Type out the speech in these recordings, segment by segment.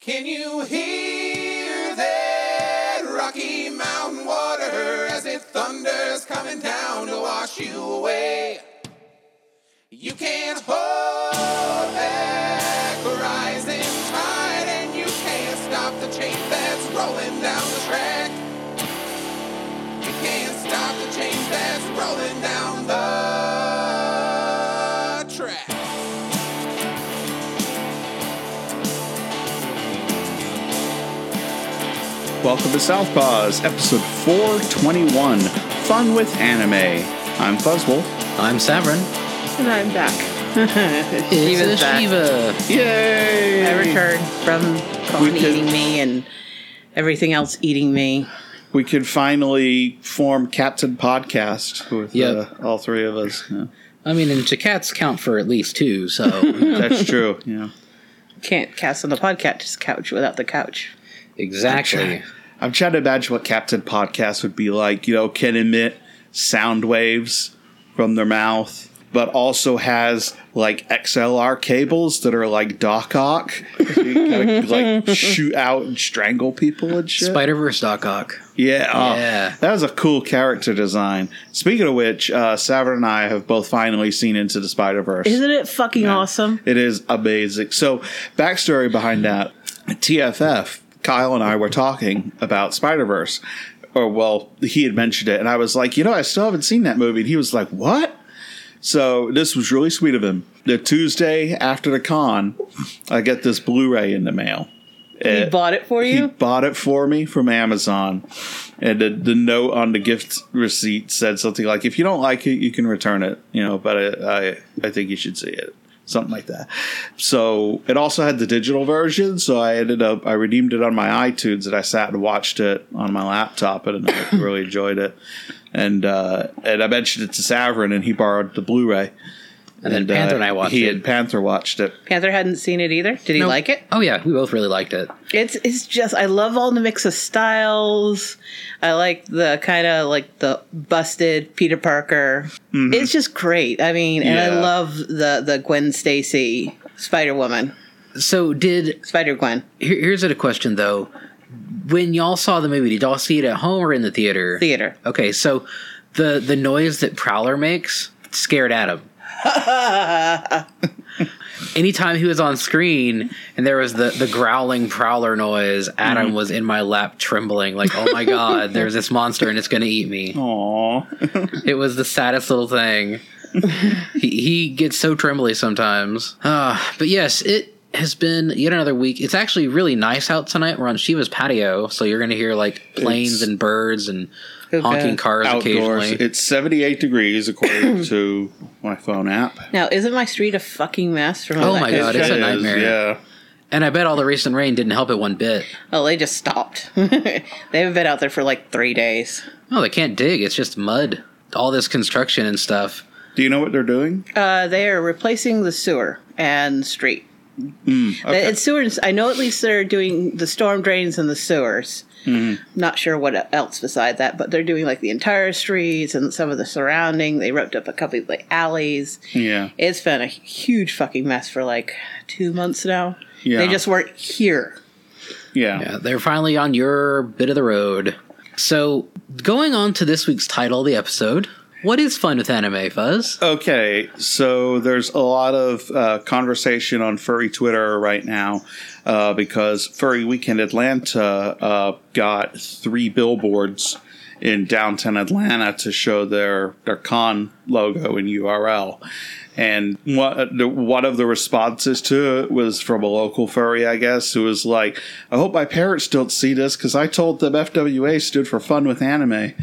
Can you hear that Rocky Mountain water as it thunders coming down to wash you away? You can't hold back a rising tide, and you can't stop the change that's rolling down the track. You can't stop the change that's rolling down the track. Welcome to Southpaws, episode 421, Fun with Anime. I'm Fuzzwolf. I'm Savrin. And I'm back. It's Shiva. Yay! I returned from Colin eating me and everything else eating me. We could finally form Captain Podcast with all three of us. Yeah. I mean, and cats count for at least two, so... That's true, yeah. Can't cast on the podcast couch without the couch. Exactly. I'm trying to imagine what Captain Podcast would be like. You know, can emit sound waves from their mouth, but also has like XLR cables that are like Doc Ock. You can like shoot out and strangle people and shit. Spider-Verse Doc Ock. Yeah, that was a cool character design. Speaking of which, Savrin and I have both finally seen Into the Spider-Verse. Isn't it fucking awesome? It is amazing. So, backstory behind that, TFF, Kyle and I were talking about Spider-Verse. Or, well, he had mentioned it, and I was like, I still haven't seen that movie. And he was like, what? So, this was really sweet of him. The Tuesday after the con, I get this Blu-ray in the mail. He bought it for you? He bought it for me from Amazon. And the note on the gift receipt said something like, if you don't like it, you can return it. But I think you should see it. Something like that. So it also had the digital version. So I redeemed it on my iTunes, and I sat and watched it on my laptop, and I really enjoyed it. And I mentioned it to Savrin, and he borrowed the Blu-ray. And then Panther and I watched it. Panther watched it. Panther hadn't seen it either. Did he like it? Oh, yeah. We both really liked it. It's just, I love all the mix of styles. I like the kind of like the busted Peter Parker. Mm-hmm. It's just great. I mean, and I love the Gwen Stacy Spider-Woman. So Spider-Gwen. Here's a question, though. When y'all saw the movie, did y'all see it at home or in the theater? Theater. Okay, so the noise that Prowler makes scared Adam. Anytime he was on screen and there was the growling Prowler noise, Adam was in my lap trembling like, oh my god, there's this monster and it's going to eat me. Aww. It was the saddest little thing. He gets so trembly sometimes. But yes, it has been yet another week. It's actually really nice out tonight. We're on Shiva's patio, so you're going to hear like planes and birds and honking cars outdoors. Occasionally. It's 78 degrees according to my phone app. Now, isn't my street a fucking mess? From oh my god, it's a nightmare. Yeah. And I bet all the recent rain didn't help it one bit. Oh, they just stopped. They haven't been out there for like 3 days. Oh, they can't dig. It's just mud. All this construction and stuff. Do you know what they're doing? They are replacing the sewer and street. Okay. It's sewers. I know at least they're doing the storm drains and the sewers. Mm-hmm. Not sure what else beside that, but they're doing like the entire streets and some of the surrounding. They roped up a couple of like alleys. Yeah. It's been a huge fucking mess for like 2 months now. Yeah. They just weren't here. Yeah, they're finally on your bit of the road. So, going on to this week's title of the episode, what is Fun with Anime, Fuzz? Okay, so there's a lot of conversation on furry Twitter right now because Furry Weekend Atlanta got 3 billboards in downtown Atlanta to show their con logo and URL. And one of the responses to it was from a local furry, I guess, who was like, I hope my parents don't see this because I told them FWA stood for Fun with Anime.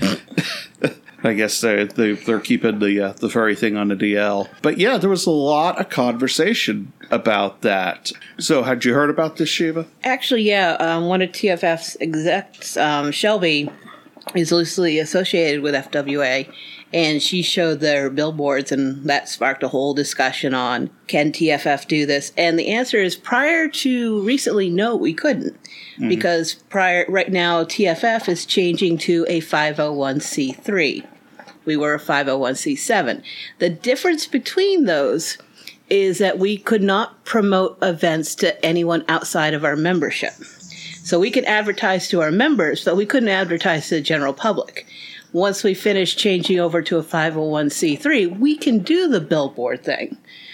I guess they're keeping the furry thing on the DL. But yeah, there was a lot of conversation about that. So had you heard about this, Shiva? Actually, yeah. One of TFF's execs, Shelby, is loosely associated with FWA. And she showed their billboards, and that sparked a whole discussion on, can TFF do this? And the answer is, prior to recently, no, we couldn't. Mm-hmm. Because right now, TFF is changing to a 501c3. We were a 501c7. The difference between those is that we could not promote events to anyone outside of our membership. So we could advertise to our members, but we couldn't advertise to the general public. Once we finish changing over to a 501c3, we can do the billboard thing.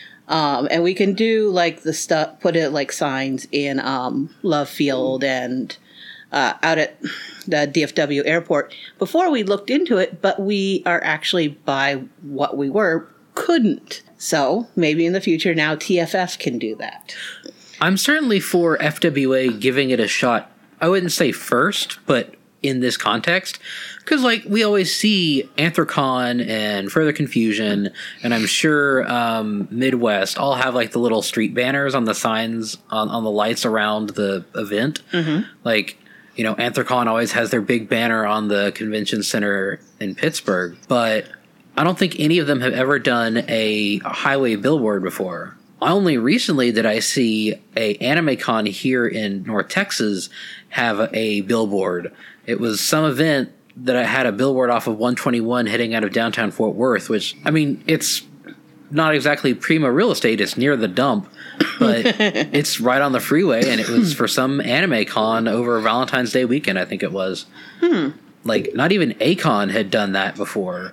And we can do like the stuff, put it like signs in Love Field and out at the DFW airport. Before we looked into it, but we are actually, by what we were, couldn't. So maybe in the future now TFF can do that. I'm certainly for FWA giving it a shot. I wouldn't say first, but in this context, because like we always see Anthrocon and Further Confusion, and I'm sure Midwest all have like the little street banners on the signs on the lights around the event. Like, you know, Anthrocon always has their big banner on the convention center in Pittsburgh, but I don't think any of them have ever done a highway billboard before. Only recently did I see a AnimeCon here in North Texas have a billboard. It was some event that I had a billboard off of 121 heading out of downtown Fort Worth, which, I mean, it's not exactly prima real estate. It's near the dump, but it's right on the freeway, and it was for some AnimeCon over Valentine's Day weekend, I think it was. Like, not even A-Con had done that before.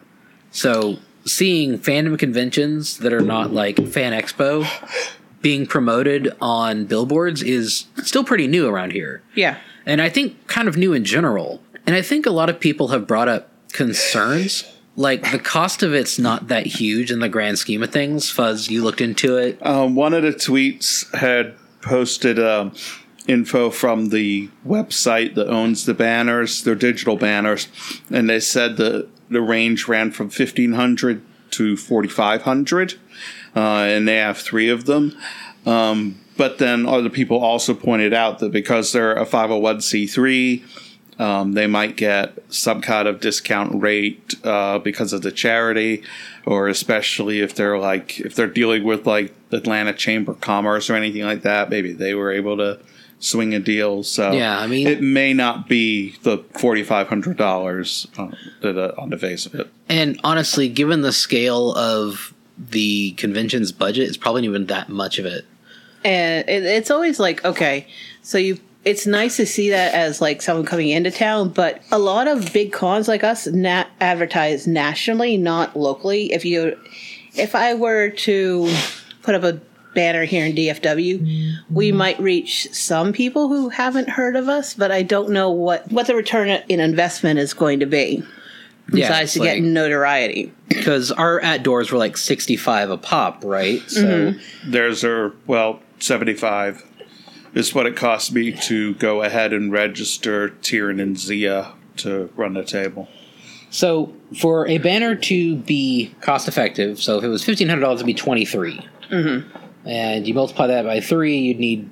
So seeing fandom conventions that are not like Fan Expo being promoted on billboards is still pretty new around here. Yeah. And I think kind of new in general. And I think a lot of people have brought up concerns. Like, the cost of it's not that huge in the grand scheme of things. Fuzz, you looked into it. One of the tweets had posted info from the website that owns the banners, their digital banners, and they said the range ran from $1,500 to $4,500, and they have 3 of them. But then other people also pointed out that because they're a 501c3, they might get some kind of discount rate because of the charity, or especially if they're dealing with like Atlanta Chamber of Commerce or anything like that. Maybe they were able to swing a deal. So yeah, I mean, it may not be the $4,500 on the face of it. And honestly, given the scale of the convention's budget, it's probably not even that much of it. And it's always like, okay, so it's nice to see that as like someone coming into town, but a lot of big cons like us advertise nationally, not locally. If I were to put up a banner here in DFW, we might reach some people who haven't heard of us, but I don't know what the return in investment is going to be. Besides to get notoriety. Because our at-doors were like $65 a pop, right? So theirs are, well, $75 is what it cost me to go ahead and register Tyrion and Zia to run the table. So for a banner to be cost-effective, so if it was $1,500, it'd be $23. And you multiply that by 3, you'd need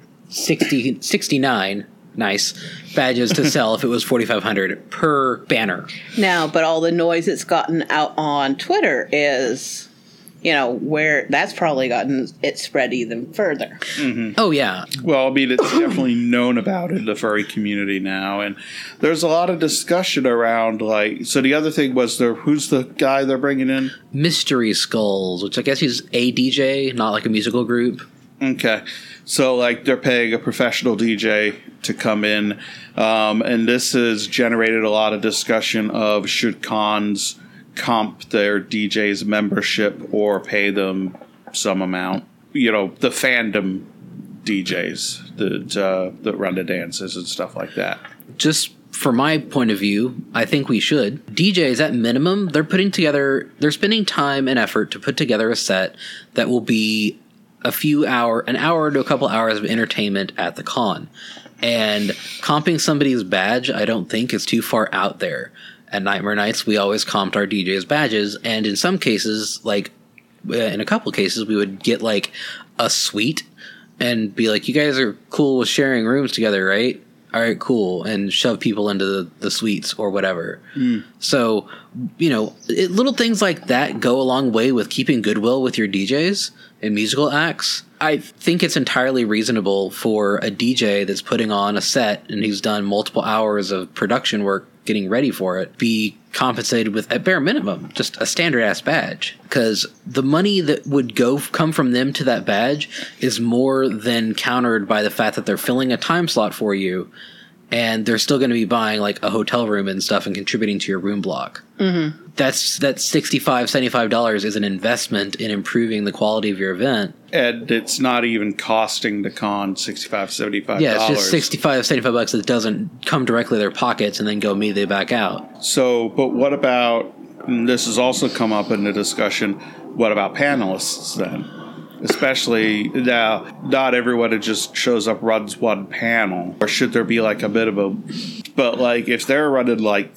69 badges to sell if it was $4,500 per banner. Now, but all the noise it's gotten out on Twitter is, where that's probably gotten it spread even further. Oh, yeah. Well, I mean, it's definitely known about in the furry community now, and there's a lot of discussion around, so the other thing was, who's the guy they're bringing in? Mystery Skulls, which I guess he's a DJ, not like a musical group. Okay. So, they're paying a professional DJ to come in, and this has generated a lot of discussion of should cons comp their DJ's membership or pay them some amount. The fandom DJs that run the dances and stuff like that. Just from my point of view, I think we should. DJs, at minimum, they're spending time and effort to put together a set that will be an hour to a couple hours of entertainment at the con. And comping somebody's badge, I don't think is too far out there. At Nightmare Nights, we always comped our DJ's badges, and in some cases, in a couple cases, we would get a suite and be like, "You guys are cool with sharing rooms together, right? All right, cool," and shove people into the suites or whatever. So, little things like that go a long way with keeping goodwill with your DJs and musical acts. I think it's entirely reasonable for a DJ that's putting on a set and who's done multiple hours of production work getting ready for it be compensated with, at bare minimum, just a standard ass badge. Because the money that would come from them to that badge is more than countered by the fact that they're filling a time slot for you, and they're still going to be buying like a hotel room and stuff and contributing to your room block. Mm-hmm. That's $65, $75 is an investment in improving the quality of your event. And it's not even costing the con $65, $75. Yeah, it's just $65, $75 that doesn't come directly to their pockets and then go immediately back out. So, but what about, and this has also come up in the discussion, what about panelists then? Especially now, not everyone that just shows up runs one panel. Or should there be like a bit of a, but like if they're running like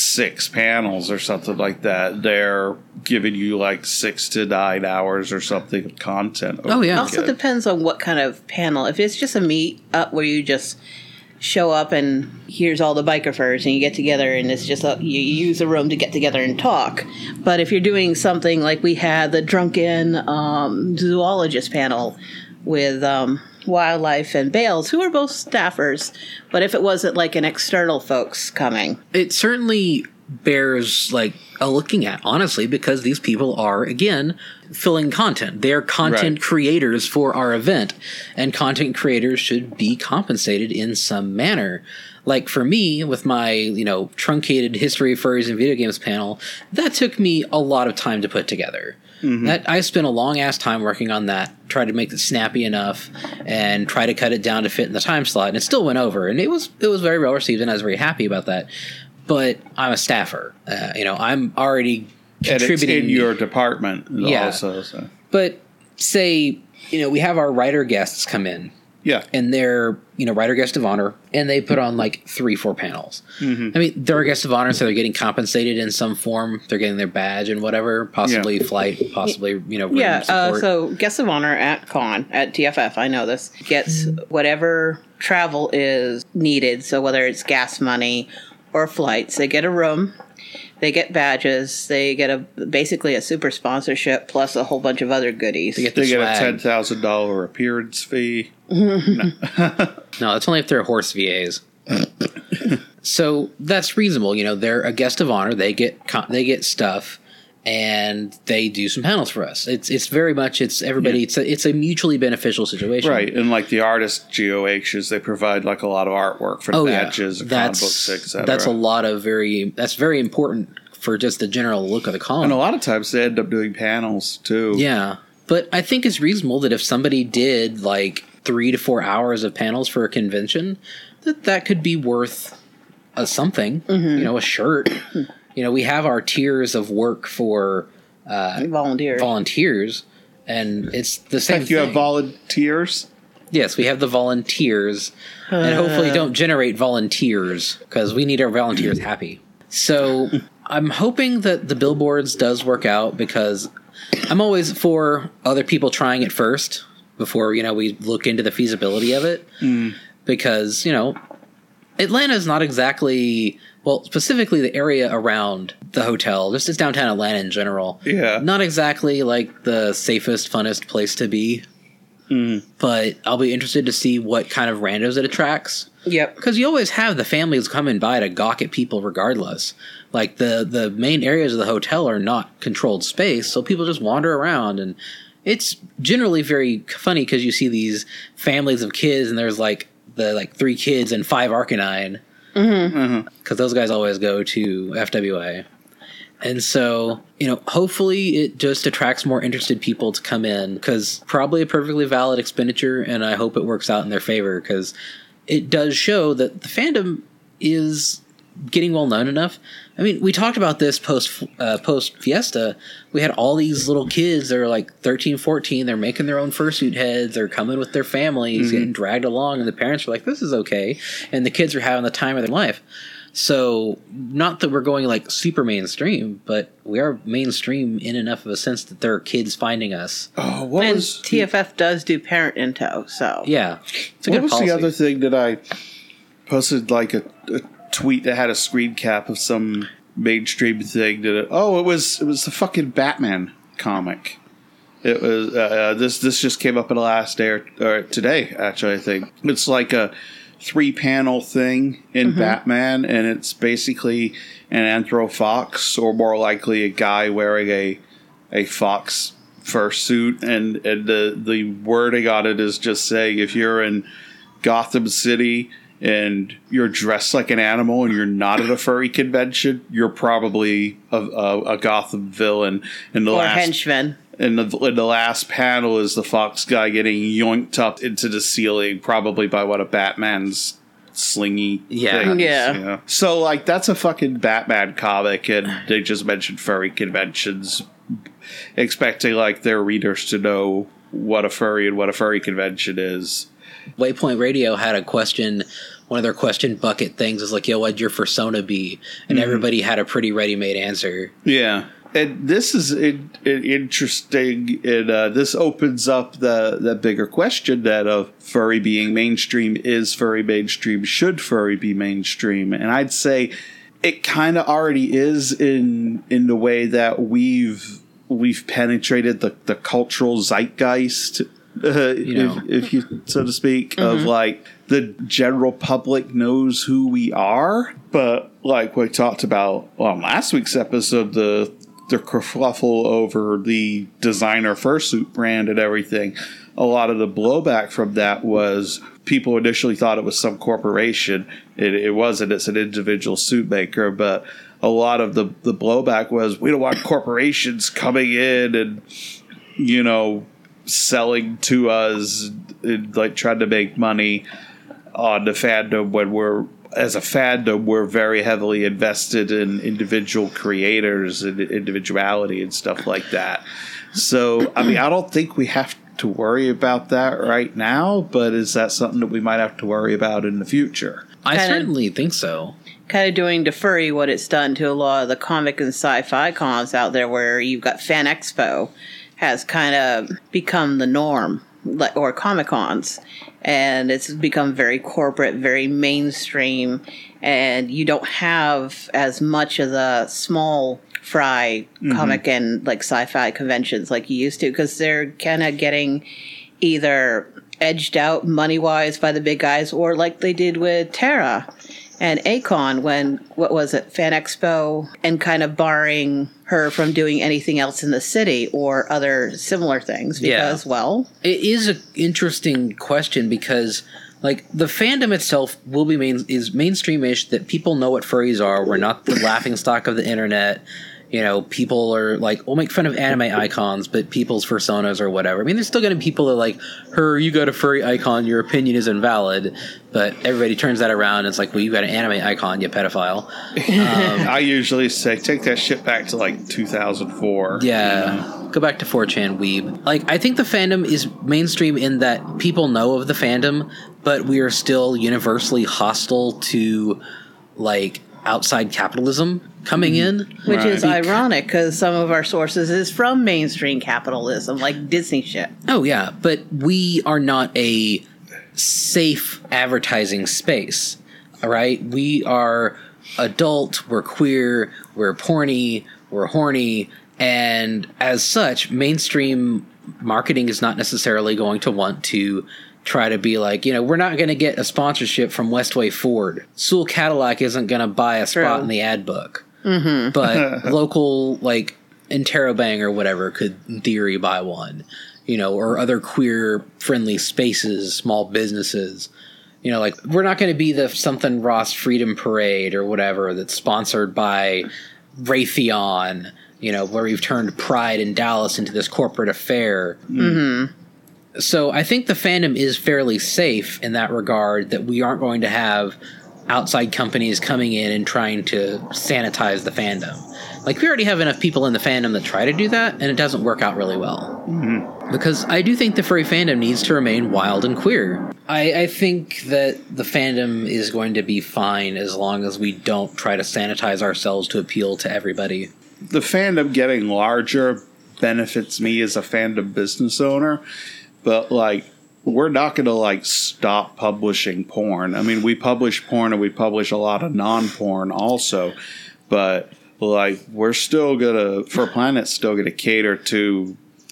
6 panels or something like that, they're giving you like 6 to 9 hours or something of content. Oh yeah. Also depends on what kind of panel. If it's just a meet up where you just show up and here's all the biker furs and you get together and it's just you use a room to get together and talk. But if you're doing something like we had the drunken zoologist panel with Wildlife and Bales, who are both staffers, but if it wasn't like an external folks coming, it certainly bears like a looking at, honestly, because these people are, again, filling content. They're content creators for our event, and content creators should be compensated in some manner. Like for me, with my, truncated history of furries and video games panel, that took me a lot of time to put together. Mm-hmm. That I spent a long ass time working on that, tried to make it snappy enough, and try to cut it down to fit in the time slot, and it still went over, and it was very well received, and I was very happy about that. But I'm a staffer, I'm already contributing. And it's in your department, yeah. Also. So. But say, we have our writer guests come in. Yeah. And they're, writer guest of honor, and they put on like 3-4 panels. Mm-hmm. I mean, they're a guest of honor, so they're getting compensated in some form. They're getting their badge and whatever, possibly flight, possibly, room support. So guest of honor at TFF, I know this, gets whatever travel is needed. So whether it's gas money or flights, they get a room. They get badges. They get basically a super sponsorship plus a whole bunch of other goodies. They get a $10,000 appearance fee. No, that's only if they're horse VAs. So that's reasonable. They're a guest of honor. They get stuff, and they do some panels for us. It's very much everybody. Yeah. It's a mutually beneficial situation, right? And like the artist GOHs, they provide like a lot of artwork for the badges, comic books, etc. That's a lot of that's very important for just the general look of the con. And a lot of times they end up doing panels too. Yeah, but I think it's reasonable that if somebody did like 3 to 4 hours of panels for a convention, that could be worth something. Mm-hmm. A shirt. We have our tiers of work for volunteers, and it's the same thing. You have volunteers? Yes, we have the volunteers, and hopefully don't generate volunteers, because we need our volunteers happy. So I'm hoping that the billboards does work out, because I'm always for other people trying it first before, we look into the feasibility of it. Mm. Because, Atlanta's not exactly... Well, specifically the area around the hotel, just as downtown Atlanta in general. Yeah. Not exactly like the safest, funnest place to be. Mm. But I'll be interested to see what kind of randos it attracts. Yep. Because you always have the families coming by to gawk at people regardless. Like the main areas of the hotel are not controlled space, so people just wander around. And it's generally very funny because you see these families of kids, and there's like 3 kids and 5 Arcanine. Because those guys always go to FWA. And so, hopefully it just attracts more interested people to come in, because probably a perfectly valid expenditure, and I hope it works out in their favor, because it does show that the fandom is getting well known enough. I mean, we talked about this post Fiesta. We had all these little kids that are like 13, 14. They're making their own fursuit heads. They're coming with their families, getting dragged along, and the parents were like, "This is okay," and the kids are having the time of their life. So, not that we're going like super mainstream, but we are mainstream in enough of a sense that there are kids finding us. Oh, TFF does do parent intel, so yeah, it's a good policy. What was the other thing that I posted, like a tweet that had a screen cap of some mainstream thing? It was the fucking Batman comic. It was this just came up in the last day or today, actually. I think it's like a 3-panel thing in Batman, and it's basically an anthrofox, or more likely a guy wearing a fox fursuit, and the wording on it is just saying, if you're in Gotham City and you're dressed like an animal and you're not at a furry convention, you're probably a Gotham villain. Or henchman. And the last panel is the fox guy getting yoinked up into the ceiling, probably by one of Batman's slingy things. Yeah. You know? So, like, that's a fucking Batman comic, and they just mentioned furry conventions, expecting, like, their readers to know what a furry convention is. Waypoint Radio had a question. One of their question bucket things is like, yo, what'd your persona be? And everybody had a pretty ready-made answer. Yeah. And this is interesting. This opens up the bigger question that of furry being mainstream. Is furry mainstream? Should furry be mainstream? And I'd say it kind of already is in the way that we've penetrated the cultural zeitgeist, if you so to speak, of like the general public knows who we are. But like we talked about on last week's episode, the kerfuffle over the designer fursuit brand and everything, a lot of the blowback from that was people initially thought it was some corporation. It wasn't. It's an individual suit maker. But a lot of the blowback was, we don't want corporations coming in and, you know, selling to us, and, like, trying to make money on the fandom when as a fandom, we're very heavily invested in individual creators and individuality and stuff like that. So, I mean, I don't think we have to worry about that right now, but is that something that we might have to worry about in the future? I certainly think so. Kind of doing to furry what it's done to a lot of the comic and sci-fi cons out there, where you've got Fan Expo has kind of become the norm, or Comic Cons. And it's become very corporate, very mainstream, and you don't have as much of the small fry comic and like sci-fi conventions like you used to, because they're kind of getting either edged out money-wise by the big guys, or like they did with Tara and Akon when, what was it, Fan Expo, and kind of barring her from doing anything else in the city or other similar things because, well... It is an interesting question because, like, the fandom itself will be is mainstream-ish, that people know what furries are. We're not the laughingstock of the internet. You know, people are like, we'll make fun of anime icons, but people's personas or whatever. I mean, there's still going to be people that are like, you got a furry icon, your opinion is invalid. But everybody turns that around and it's like, well, you got an anime icon, you pedophile. I usually say, take that shit back to like 2004. Yeah. You know? Go back to 4chan weeb. Like, I think the fandom is mainstream in that people know of the fandom, but we are still universally hostile to, like, outside capitalism coming in. Which is ironic, because some of our sources is from mainstream capitalism, like Disney shit. Oh, yeah, but we are not a safe advertising space, all right? We are adult, we're queer, we're porny, we're horny, and as such, mainstream marketing is not necessarily going to want to try to be like, we're not going to get a sponsorship from Westway Ford. Sewell Cadillac isn't going to buy a spot in the ad book. Mm-hmm. But local, like, Interrobang or whatever could, in theory, buy one. Or other queer-friendly spaces, small businesses. Like, we're not going to be the something Ross Freedom Parade or whatever that's sponsored by Raytheon, where we've turned Pride in Dallas into this corporate affair. Mm-hmm. So I think the fandom is fairly safe in that regard, that we aren't going to have outside companies coming in and trying to sanitize the fandom. Like, we already have enough people in the fandom that try to do that, and it doesn't work out really well. Mm-hmm. Because I do think the furry fandom needs to remain wild and queer. I think that the fandom is going to be fine as long as we don't try to sanitize ourselves to appeal to everybody. The fandom getting larger benefits me as a fandom business owner. But, like, we're not going to, like, stop publishing porn. I mean, we publish porn and we publish a lot of non-porn also. But, like, we're still going to, For Planet's still going to cater to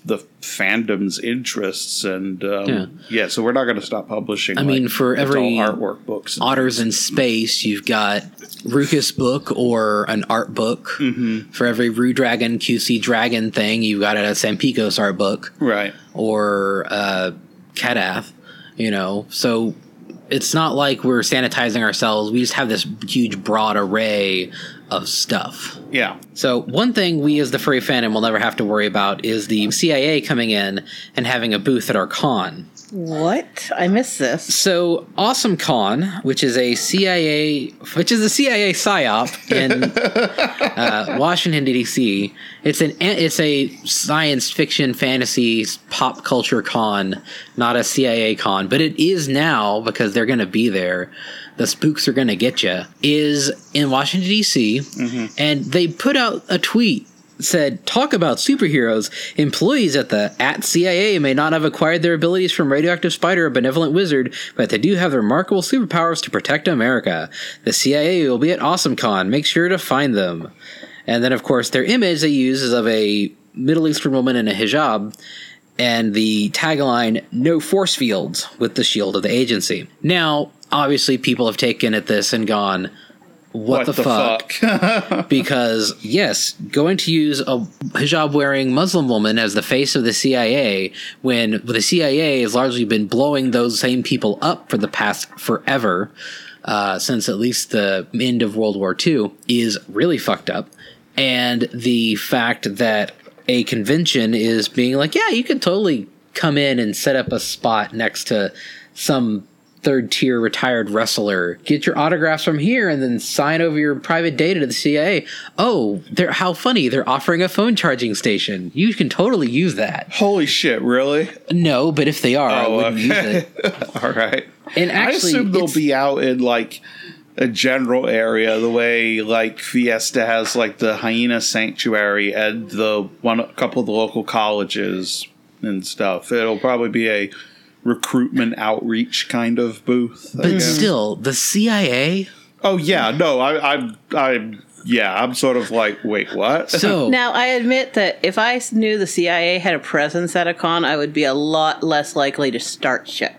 the fandom's interests, and Yeah. so we're not going to stop publishing. I mean, for every adult artwork books, Otters in Space, you've got Ruckus book or an art book. Mm-hmm. For every Rue Dragon, QC Dragon thing, you've got a Sampicos art book, right? Or Kadath. So it's not like we're sanitizing ourselves. We just have this huge, broad array of stuff. Yeah. So one thing we as the furry fandom will never have to worry about is the CIA coming in and having a booth at our con. What? I missed this. So Awesome Con, which is a CIA psyop in Washington D.C. It's a science fiction, fantasy, pop culture con, not a CIA con, but it is now because they're going to be there. The spooks are going to get you. Is in Washington D.C. And they put out a tweet. Said, talk about superheroes. Employees at CIA may not have acquired their abilities from Radioactive Spider or Benevolent Wizard, but they do have remarkable superpowers to protect America. The CIA will be at AwesomeCon. Make sure to find them. And then, of course, their image they use is of a Middle Eastern woman in a hijab, and the tagline, no force fields, with the shield of the agency. Now, obviously, people have taken at this and gone, what the fuck? Because, yes, going to use a hijab-wearing Muslim woman as the face of the CIA when the CIA has largely been blowing those same people up for the past forever, since at least the end of World War II, is really fucked up. And the fact that a convention is being like, yeah, you could totally come in and set up a spot next to some third-tier retired wrestler, get your autographs from here, and then sign over your private data to the CIA. Oh, how funny. They're offering a phone charging station. You can totally use that. Holy shit, really? No, but if they are, I wouldn't use it. All right. And actually, I assume they'll be out in, like, a general area, the way, like, Fiesta has, like, the Hyena Sanctuary and a couple of the local colleges and stuff. It'll probably be a recruitment outreach kind of booth. But still, the CIA? Oh yeah, no, I'm sort of like, wait, what? So Now, I admit that if I knew the CIA had a presence at a con, I would be a lot less likely to start shit.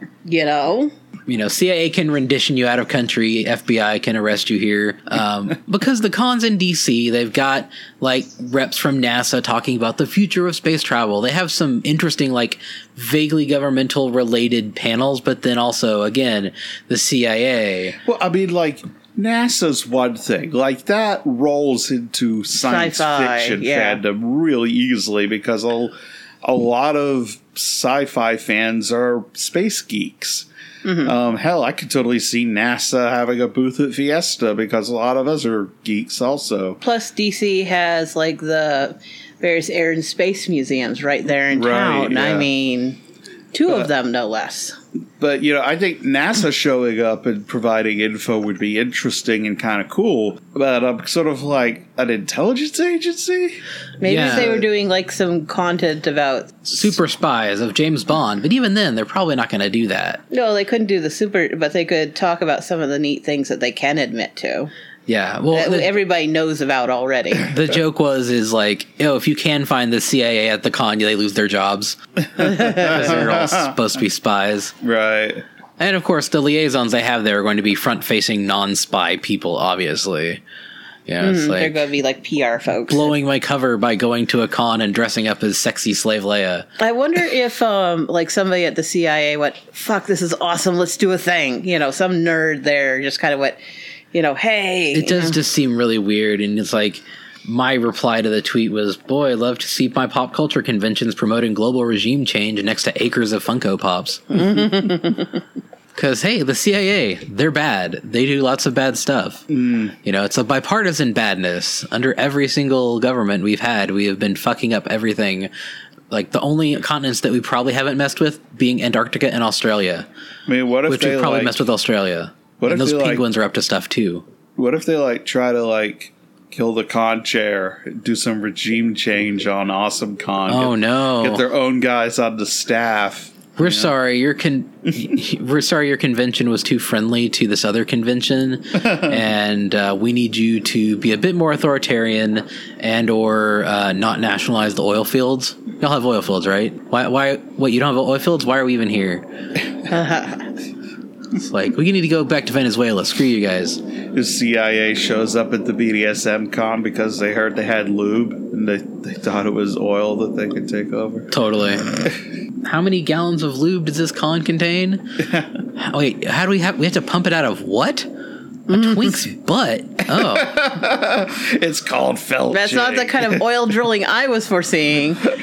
CIA can rendition you out of country. FBI can arrest you here. Because the con's in DC, they've got like reps from NASA talking about the future of space travel. They have some interesting, like, vaguely governmental related panels, but then also, again, the CIA. Well, I mean, like, NASA's one thing. Like, that rolls into science fiction fandom really easily because a lot of sci-fi fans are space geeks. Mm-hmm. Hell, I could totally see NASA having a booth at Fiesta because a lot of us are geeks also. Plus, DC has, like, the various air and space museums right there in town. Yeah. I mean, two of them, no less. But, I think NASA showing up and providing info would be interesting and kind of cool. But I'm sort of like, an intelligence agency? Maybe if they were doing, like, some content about super spies of James Bond. But even then, they're probably not going to do that. No, they couldn't do the super, but they could talk about some of the neat things that they can admit to. Yeah, well, that everybody knows about already. The joke is like, if you can find the CIA at the con, they lose their jobs because they're all supposed to be spies, right? And of course, the liaisons they have there are going to be front-facing non-spy people, obviously. Yeah, it's like they're going to be like PR folks, blowing my cover by going to a con and dressing up as sexy slave Leia. I wonder if, like, somebody at the CIA went, "Fuck, this is awesome. Let's do a thing." Some nerd there just kind of went, hey. It does just seem really weird, and it's like, my reply to the tweet was, boy, I'd love to see my pop culture conventions promoting global regime change next to acres of Funko Pops. Because, hey, the CIA, they're bad. They do lots of bad stuff. It's a bipartisan badness. Under every single government we've had, we have been fucking up everything. Like, the only continents that we probably haven't messed with being Antarctica and Australia. I mean, what if which we probably messed with Australia. And those penguins are up to stuff, too. What if they, try to, kill the con chair, do some regime change on Awesome Con? Oh, no. Get their own guys on the staff. We're sorry. We're sorry your convention was too friendly to this other convention, and we need you to be a bit more authoritarian and or not nationalize the oil fields. Y'all have oil fields, right? Why? What? You don't have oil fields? Why are we even here? It's like we need to go back to Venezuela. Screw you guys. The CIA shows up at the BDSM con because they heard they had lube and they thought it was oil that they could take over. Totally. How many gallons of lube does this con contain? Wait, how do we have to pump it out of what? A twink's butt. Oh. It's called felching. That's not the kind of oil drilling I was foreseeing. Oh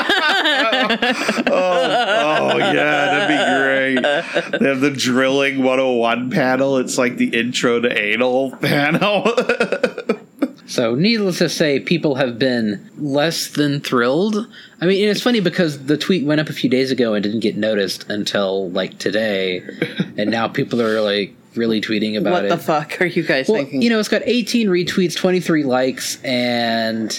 yeah, that'd be great. They have the drilling 101 panel. It's like the intro to anal panel. So, needless to say, people have been less than thrilled. I mean, and it's funny because the tweet went up a few days ago and didn't get noticed until, like, today. And now people are, like, really tweeting about it. What the fuck are you guys thinking? You know, it's got 18 retweets, 23 likes, and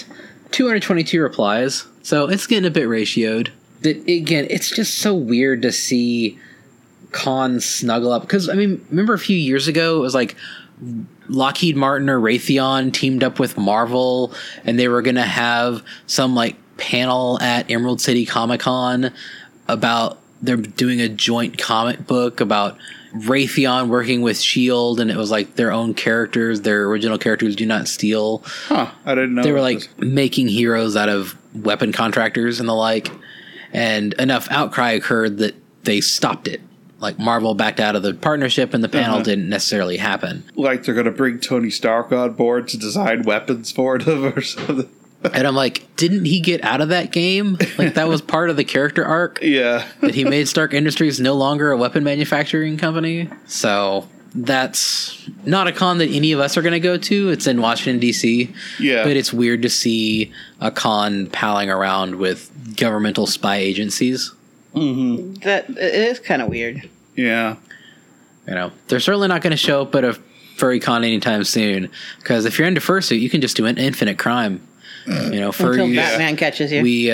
222 replies. So, it's getting a bit ratioed. But, again, it's just so weird to see cons snuggle up. Because, I mean, remember a few years ago, it was like Lockheed Martin or Raytheon teamed up with Marvel, and they were going to have some like panel at Emerald City Comic Con about they're doing a joint comic book about Raytheon working with S.H.I.E.L.D., and it was like their own characters, their original characters do not steal. Huh, I didn't know. They were like making heroes out of weapon contractors and the like, and enough outcry occurred that they stopped it. Like, Marvel backed out of the partnership, and the panel didn't necessarily happen. Like, they're going to bring Tony Stark on board to design weapons for them or something. And I'm like, didn't he get out of that game? Like, that was part of the character arc? Yeah. That he made Stark Industries no longer a weapon manufacturing company? So, that's not a con that any of us are going to go to. It's in Washington, D.C. Yeah. But it's weird to see a con palling around with governmental spy agencies. Mm-hmm. That it is kind of weird. Yeah. You know, they're certainly not going to show up at a furry con anytime soon. Because if you're into fursuit, you can just do an infinite crime. You know, furry. Until Batman catches you. We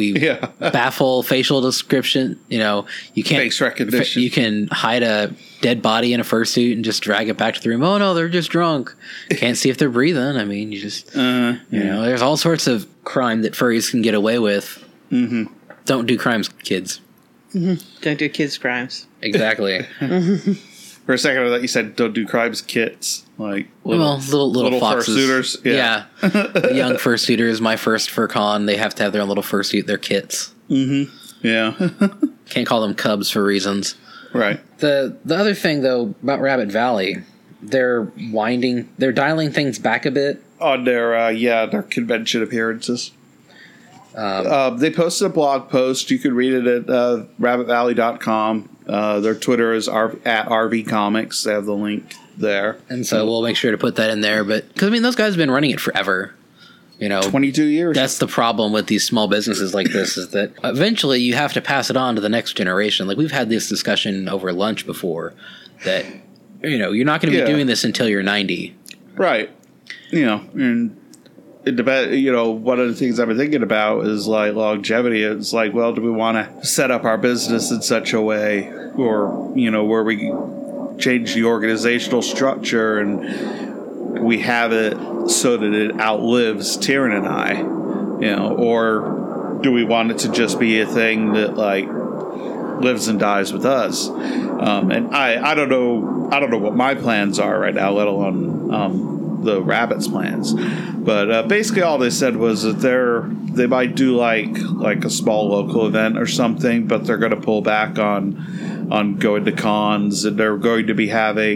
baffle facial description. You know, you can't face recognition. You can hide a dead body in a fursuit and just drag it back to the room. Oh no, they're just drunk. Can't see if they're breathing. I mean, you just you know, there's all sorts of crime that furries can get away with. Mm-hmm. Don't do crimes, kids. Mm-hmm. Don't do kids' crimes. Exactly. For a second, I thought you said don't do crimes, kits. Like little foxes. Fursuiters. Yeah. The young fursuiters. My first FurCon, they have to have their own little fursuit. They're kits. Mm-hmm. Yeah. Can't call them cubs for reasons. Right. The other thing though about Rabbit Valley, they're dialing things back a bit on their convention appearances. They posted a blog post. You can read it at rabbitvalley.com. Their Twitter is at RV Comics. They have the link there. And so we'll make sure to put that in there. But because, I mean, those guys have been running it forever. You know, 22 years. That's the problem with these small businesses like this is that eventually you have to pass it on to the next generation. Like, we've had this discussion over lunch before that, you know, you're not going to be doing this until you're 90. Right. You know, and it depends. You know, one of the things I've been thinking about is like longevity. It's like, well, do we want to set up our business in such a way, or you know, where we change the organizational structure and we have it so that it outlives Tyrion and I, you know, or do we want it to just be a thing that like lives and dies with us? And I don't know what my plans are right now, let alone the Rabbits' plans, but basically all they said was that they might do like a small local event or something, but they're going to pull back on going to cons, and they're going to be having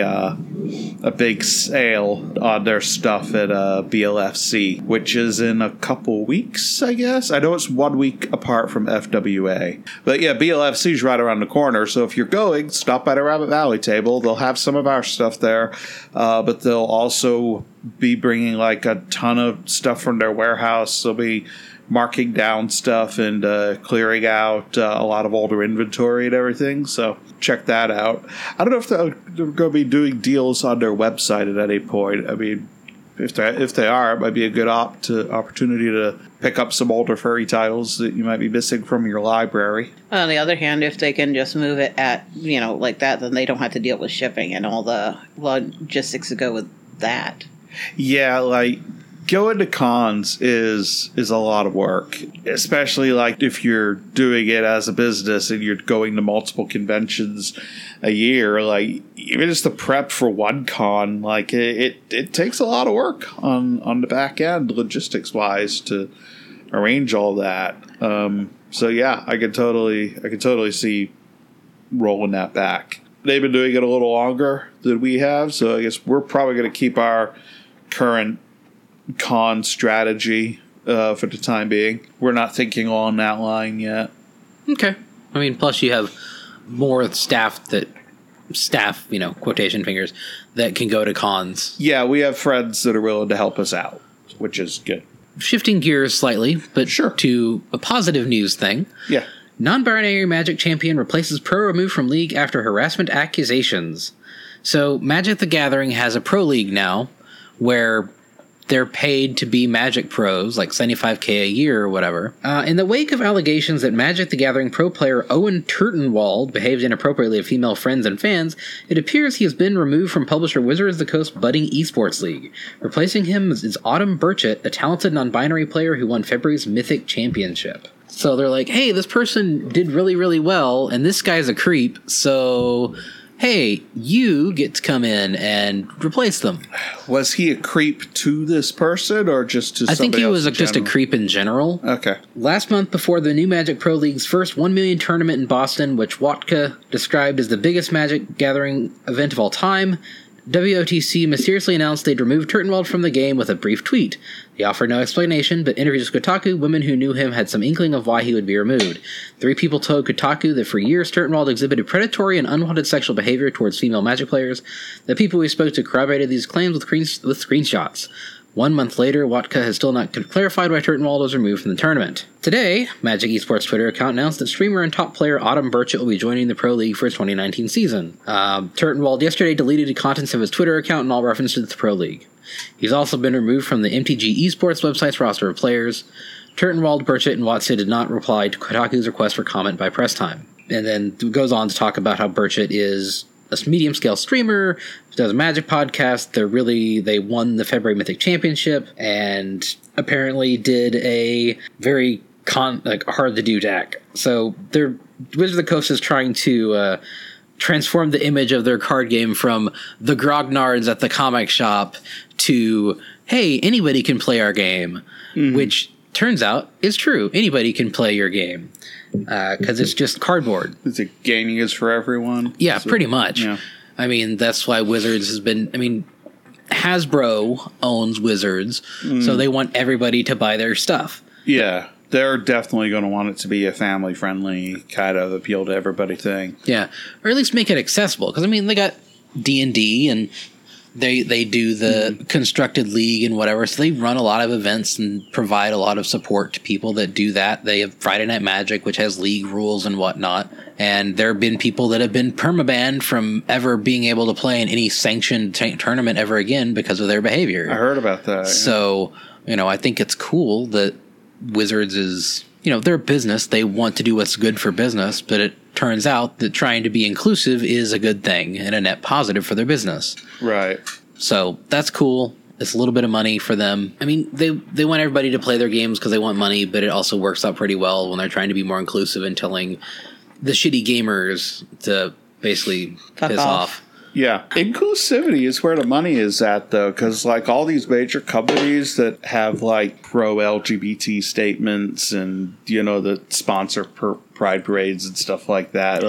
a big sale on their stuff at BLFC, which is in a couple weeks, I guess. I know it's 1 week apart from FWA, but yeah, BLFC is right around the corner. So if you're going, stop by the Rabbit Valley table. They'll have some of our stuff there, but they'll also be bringing like a ton of stuff from their warehouse. They'll be marking down stuff and clearing out a lot of older inventory and everything. So check that out. I don't know if they're going to be doing deals on their website at any point. I mean, if they are, it might be a good opportunity to pick up some older furry titles that you might be missing from your library. On the other hand, if they can just move it at, like that, then they don't have to deal with shipping and all the logistics that go with that. Yeah, like going to cons is a lot of work, especially like if you're doing it as a business and you're going to multiple conventions a year. Like even just the prep for one con, like it takes a lot of work on the back end, logistics wise, to arrange all that. So yeah, I could totally see rolling that back. They've been doing it a little longer than we have, so I guess we're probably going to keep our current con strategy for the time being. We're not thinking on that line yet. Okay. I mean, plus you have more staff, quotation fingers, that can go to cons. Yeah, we have friends that are willing to help us out, which is good. Shifting gears slightly, but Sure. to a positive news thing. Yeah. Non-binary Magic champion replaces pro removed from league after harassment accusations. So Magic the Gathering has a pro league now where they're paid to be Magic pros, like $75K a year or whatever. In the wake of allegations that Magic the Gathering pro player Owen Turtenwald behaved inappropriately to female friends and fans, it appears he has been removed from publisher Wizards of the Coast Budding Esports League. Replacing him is Autumn Burchett, a talented non-binary player who won February's Mythic Championship. So they're like, hey, this person did really, really well, and this guy's a creep, so hey, you get to come in and replace them. Was he a creep to this person or just to somebody else? I think he was in just a general? creep in general. Okay. Last month, before the new Magic Pro League's first 1 million tournament in Boston, which Watka described as the biggest Magic Gathering event of all time, WOTC mysteriously announced they'd removed Turtenwald from the game with a brief tweet. They offered no explanation, but interviews with Kotaku, women who knew him had some inkling of why he would be removed. 3 people told Kotaku that for years Turtenwald exhibited predatory and unwanted sexual behavior towards female Magic players. The people we spoke to corroborated these claims with screenshots. 1 month later, Watka has still not clarified why Turtenwald was removed from the tournament. Today, Magic Esports Twitter account announced that streamer and top player Autumn Burchett will be joining the Pro League for its 2019 season. Turtenwald yesterday deleted the contents of his Twitter account and all references to the Pro League. He's also been removed from the MTG Esports website's roster of players. Turtenwald, Burchett, and Watson did not reply to Kotaku's request for comment by press time. And then goes on to talk about how Burchett is a medium-scale streamer, does a Magic podcast. They won the February Mythic Championship, and apparently did a very hard-to-do deck. So Wizards of the Coast is trying to transform the image of their card game from the grognards at the comic shop to, hey, anybody can play our game, which turns out is true. Anybody can play your game. Because it's just cardboard. Is it gaming is for everyone? Yeah, pretty much. Yeah. I mean, that's why Wizards has been... I mean, Hasbro owns Wizards, so they want everybody to buy their stuff. Yeah, they're definitely going to want it to be a family-friendly, kind of appeal to everybody thing. Yeah, or at least make it accessible. Because, I mean, they got D&D, and they do the constructed league and whatever, so they run a lot of events and provide a lot of support to people that do that. They have Friday Night Magic, which has league rules and whatnot, and there have been people that have been permabanned from ever being able to play in any sanctioned tournament ever again because of their behavior. I heard about that. Yeah. So, I think it's cool that Wizards is, they're a business. They want to do what's good for business, but it turns out that trying to be inclusive is a good thing and a net positive for their business. Right. So that's cool. It's a little bit of money for them. I mean, they want everybody to play their games because they want money, but it also works out pretty well when they're trying to be more inclusive and telling the shitty gamers to basically piss off. Yeah. Inclusivity is where the money is at, though, because, all these major companies that have, pro-LGBT statements and, that sponsor pride parades and stuff like that,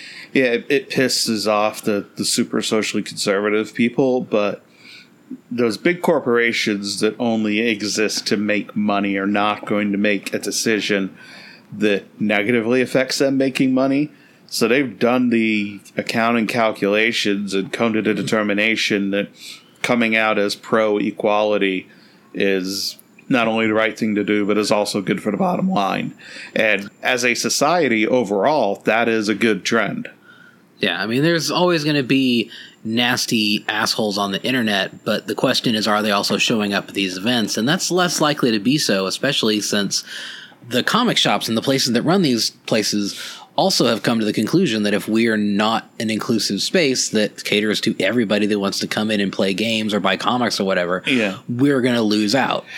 it pisses off the super socially conservative people, but those big corporations that only exist to make money are not going to make a decision that negatively affects them making money. So they've done the accounting calculations and come to the determination that coming out as pro-equality is not only the right thing to do, but is also good for the bottom line. And as a society overall, that is a good trend. Yeah, I mean, there's always going to be nasty assholes on the internet, but the question is, are they also showing up at these events? And that's less likely to be so, especially since the comic shops and the places that run these places also have come to the conclusion that if we are not an inclusive space that caters to everybody that wants to come in and play games or buy comics or whatever, we're going to lose out.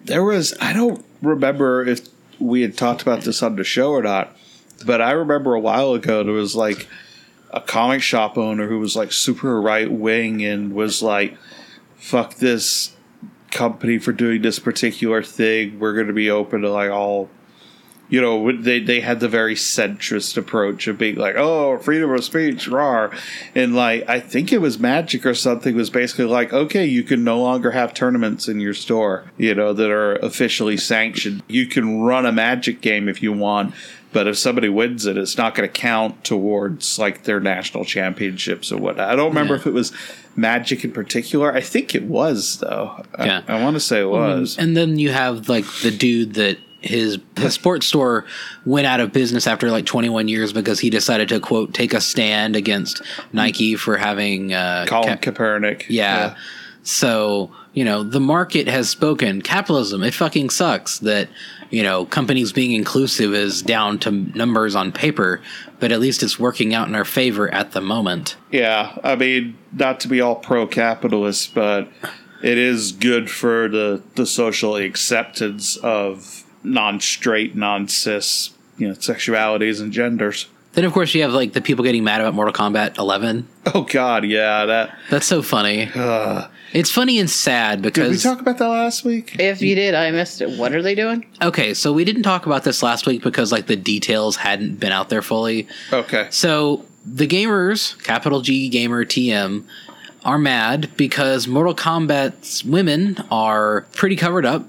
I don't remember if we had talked about this on the show or not, but I remember a while ago there was like a comic shop owner who was like super right wing and was like, fuck this company for doing this particular thing. We're going to be open to like all, you know, they had the very centrist approach of being like, oh, freedom of speech, rawr. And like, I think it was Magic or something was basically like, okay, you can no longer have tournaments in your store, you know, that are officially sanctioned. You can run a Magic game if you want, but if somebody wins it, it's not going to count towards like their national championships or whatnot. I don't remember if it was Magic in particular. I think it was, though. Yeah. I want to say it was. And then you have like the dude that his sports store went out of business after like 21 years because he decided to, quote, take a stand against Nike for having Colin Kaepernick. Yeah. So, you know, the market has spoken. Capitalism, it fucking sucks that, you know, companies being inclusive is down to numbers on paper, but at least it's working out in our favor at the moment. Yeah. I mean, not to be all pro-capitalist, but it is good for the social acceptance of non-straight, non-cis, you know, sexualities and genders. Then, of course, you have like the people getting mad about Mortal Kombat 11. Oh God, yeah, that's so funny. It's funny and sad because... Did we talk about that last week? If you did, I missed it. What are they doing? Okay, so we didn't talk about this last week because like the details hadn't been out there fully. Okay. So the gamers, capital G gamer TM, are mad because Mortal Kombat's women are pretty covered up.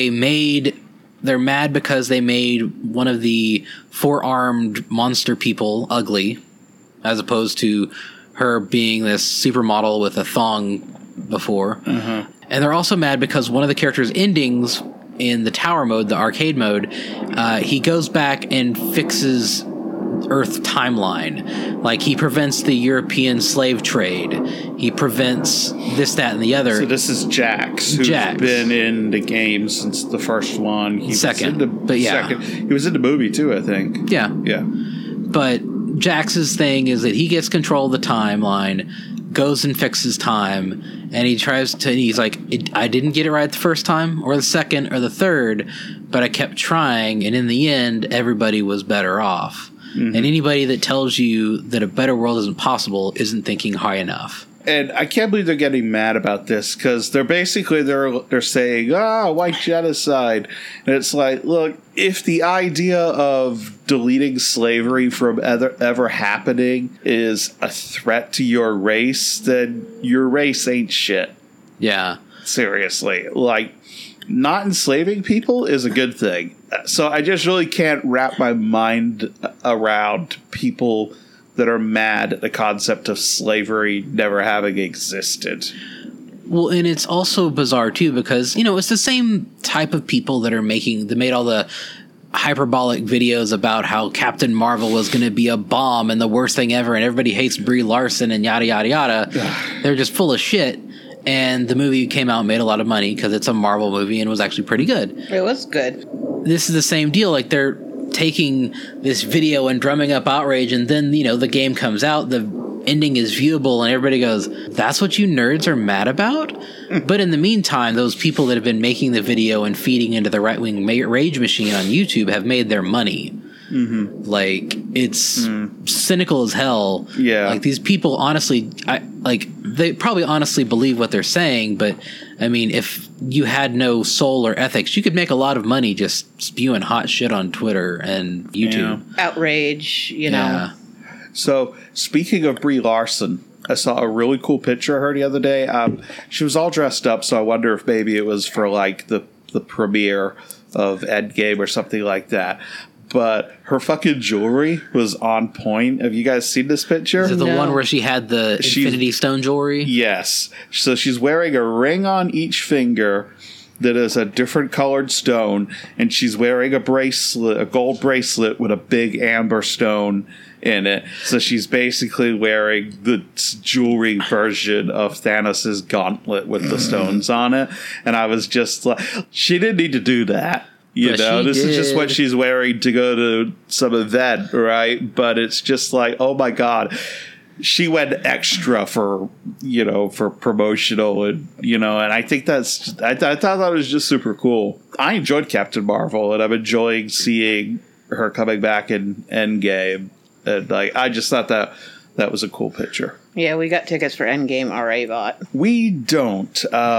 They're mad because they made one of the four-armed monster people ugly, as opposed to her being this supermodel with a thong before. And they're also mad because one of the character's endings in the tower mode, the arcade mode, he goes back and fixes Earth timeline. Like, he prevents the European slave trade. He prevents this, that, and the other. So this is Jax, who's been in the game since the first one. He was in the movie too, I think. Yeah. Yeah. But Jax's thing is that he gets control of the timeline, goes and fixes time, and he's like, I didn't get it right the first time, or the second, or the third, but I kept trying, and in the end, everybody was better off. And anybody that tells you that a better world isn't possible isn't thinking high enough. And I can't believe they're getting mad about this because they're saying, white genocide. And it's like, look, if the idea of deleting slavery from ever happening is a threat to your race, then your race ain't shit. Yeah. Seriously. Like, not enslaving people is a good thing. So I just really can't wrap my mind around people that are mad at the concept of slavery never having existed. Well, and it's also bizarre, too, because, you know, it's the same type of people that made all the hyperbolic videos about how Captain Marvel was going to be a bomb and the worst thing ever, and everybody hates Brie Larson and yada, yada, yada. They're just full of shit. And the movie came out and made a lot of money because it's a Marvel movie and was actually pretty good. It was good. This is the same deal. Like, they're taking this video and drumming up outrage, and then, you know, the game comes out, the ending is viewable, and everybody goes, that's what you nerds are mad about? But in the meantime, those people that have been making the video and feeding into the right-wing rage machine on YouTube have made their money. Like, it's cynical as hell. Yeah. Like, these people honestly, they probably honestly believe what they're saying, but, I mean, if you had no soul or ethics, you could make a lot of money just spewing hot shit on Twitter and YouTube. Yeah. Outrage, you know. So, speaking of Brie Larson, I saw a really cool picture of her the other day. She was all dressed up, so I wonder if maybe it was for, like, the premiere of Endgame or something like that. But her fucking jewelry was on point. Have you guys seen this picture? Is it the one where she had the Infinity Stone jewelry? Yes. So she's wearing a ring on each finger that is a different colored stone, and she's wearing a bracelet, a gold bracelet with a big amber stone in it. So she's basically wearing the jewelry version of Thanos' gauntlet with the stones on it. And I was just like, she didn't need to do that. You know, this is just what she's wearing to go to some event, right? But it's just like, oh my God. She went extra for, for promotional and, and I think I thought that was just super cool. I enjoyed Captain Marvel and I'm enjoying seeing her coming back in Endgame. And I just thought that was a cool picture. Yeah, we got tickets for Endgame already bought. We don't,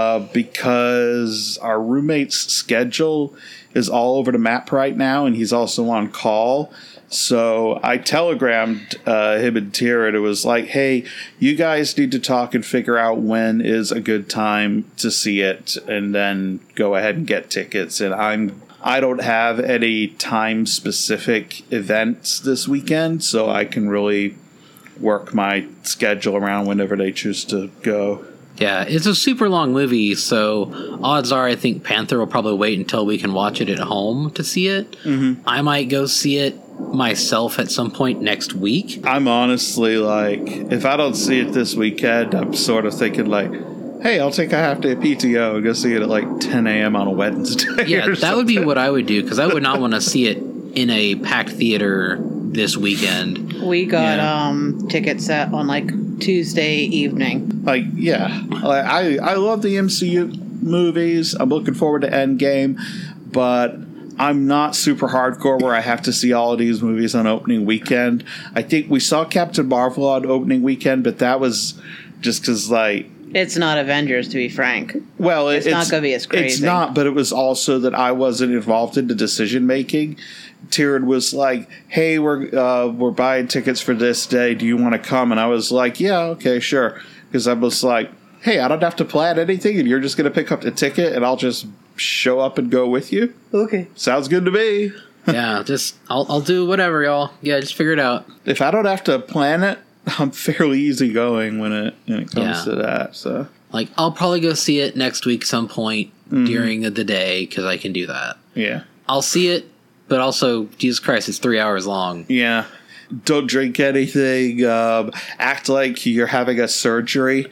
because our roommate's schedule is all over the map right now and he's also on call. So I telegrammed him and Tira, and it was like, hey, you guys need to talk and figure out when is a good time to see it, and then go ahead and get tickets. And I don't have any time-specific events this weekend, so I can really work my schedule around whenever they choose to go. Yeah, it's a super long movie, so odds are I think Panther will probably wait until we can watch it at home to see it. Mm-hmm. I might go see it myself at some point next week. I'm honestly like, if I don't see it this weekend, I'm sort of thinking like, hey, I'll take a half day of PTO and go see it at like 10 a.m. on a Wednesday. Yeah, that would be what I would do, because I would not want to see it in a packed theater this weekend. We got tickets set on like Tuesday evening. Like, yeah. I love the MCU movies. I'm looking forward to Endgame, but I'm not super hardcore where I have to see all of these movies on opening weekend. I think we saw Captain Marvel on opening weekend, but that was just because, like... It's not Avengers, to be frank. Well, it's not going to be as crazy. It's not, but it was also that I wasn't involved in the decision-making. Tyrion was like, hey, we're buying tickets for this day. Do you want to come? And I was like, yeah, okay, sure. Because I was like, hey, I don't have to plan anything, and you're just going to pick up the ticket, and I'll just show up and go with you? Okay. Sounds good to me. Yeah, I'll do whatever, y'all. Yeah, just figure it out. If I don't have to plan it, I'm fairly easygoing when it comes to that. So, like, I'll probably go see it next week some point during the day, because I can do that. Yeah. I'll see it, but also, Jesus Christ, it's 3 hours long. Yeah. Don't drink anything. Act like you're having a surgery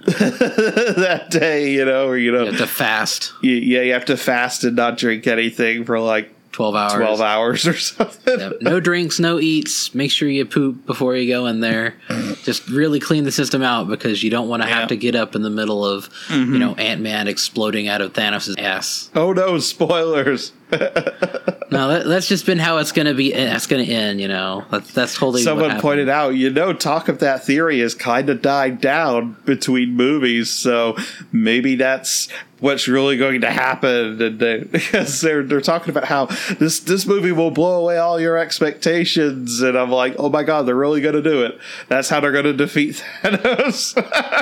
that day, or you have to fast. You have to fast and not drink anything for like 12 hours. 12 hours or something. Yep. No drinks, no eats. Make sure you poop before you go in there. Just really clean the system out, because you don't want to have to get up in the middle of, Ant-Man exploding out of Thanos' ass. Oh no, spoilers. No, that's just been how it's going to be. That's going to end, That's totally Someone pointed out, talk of that theory has kind of died down between movies, so maybe that's what's really going to happen. And because they're talking about how this movie will blow away all your expectations, and I'm like, oh my God, they're really going to do it. That's how they're going to defeat Thanos.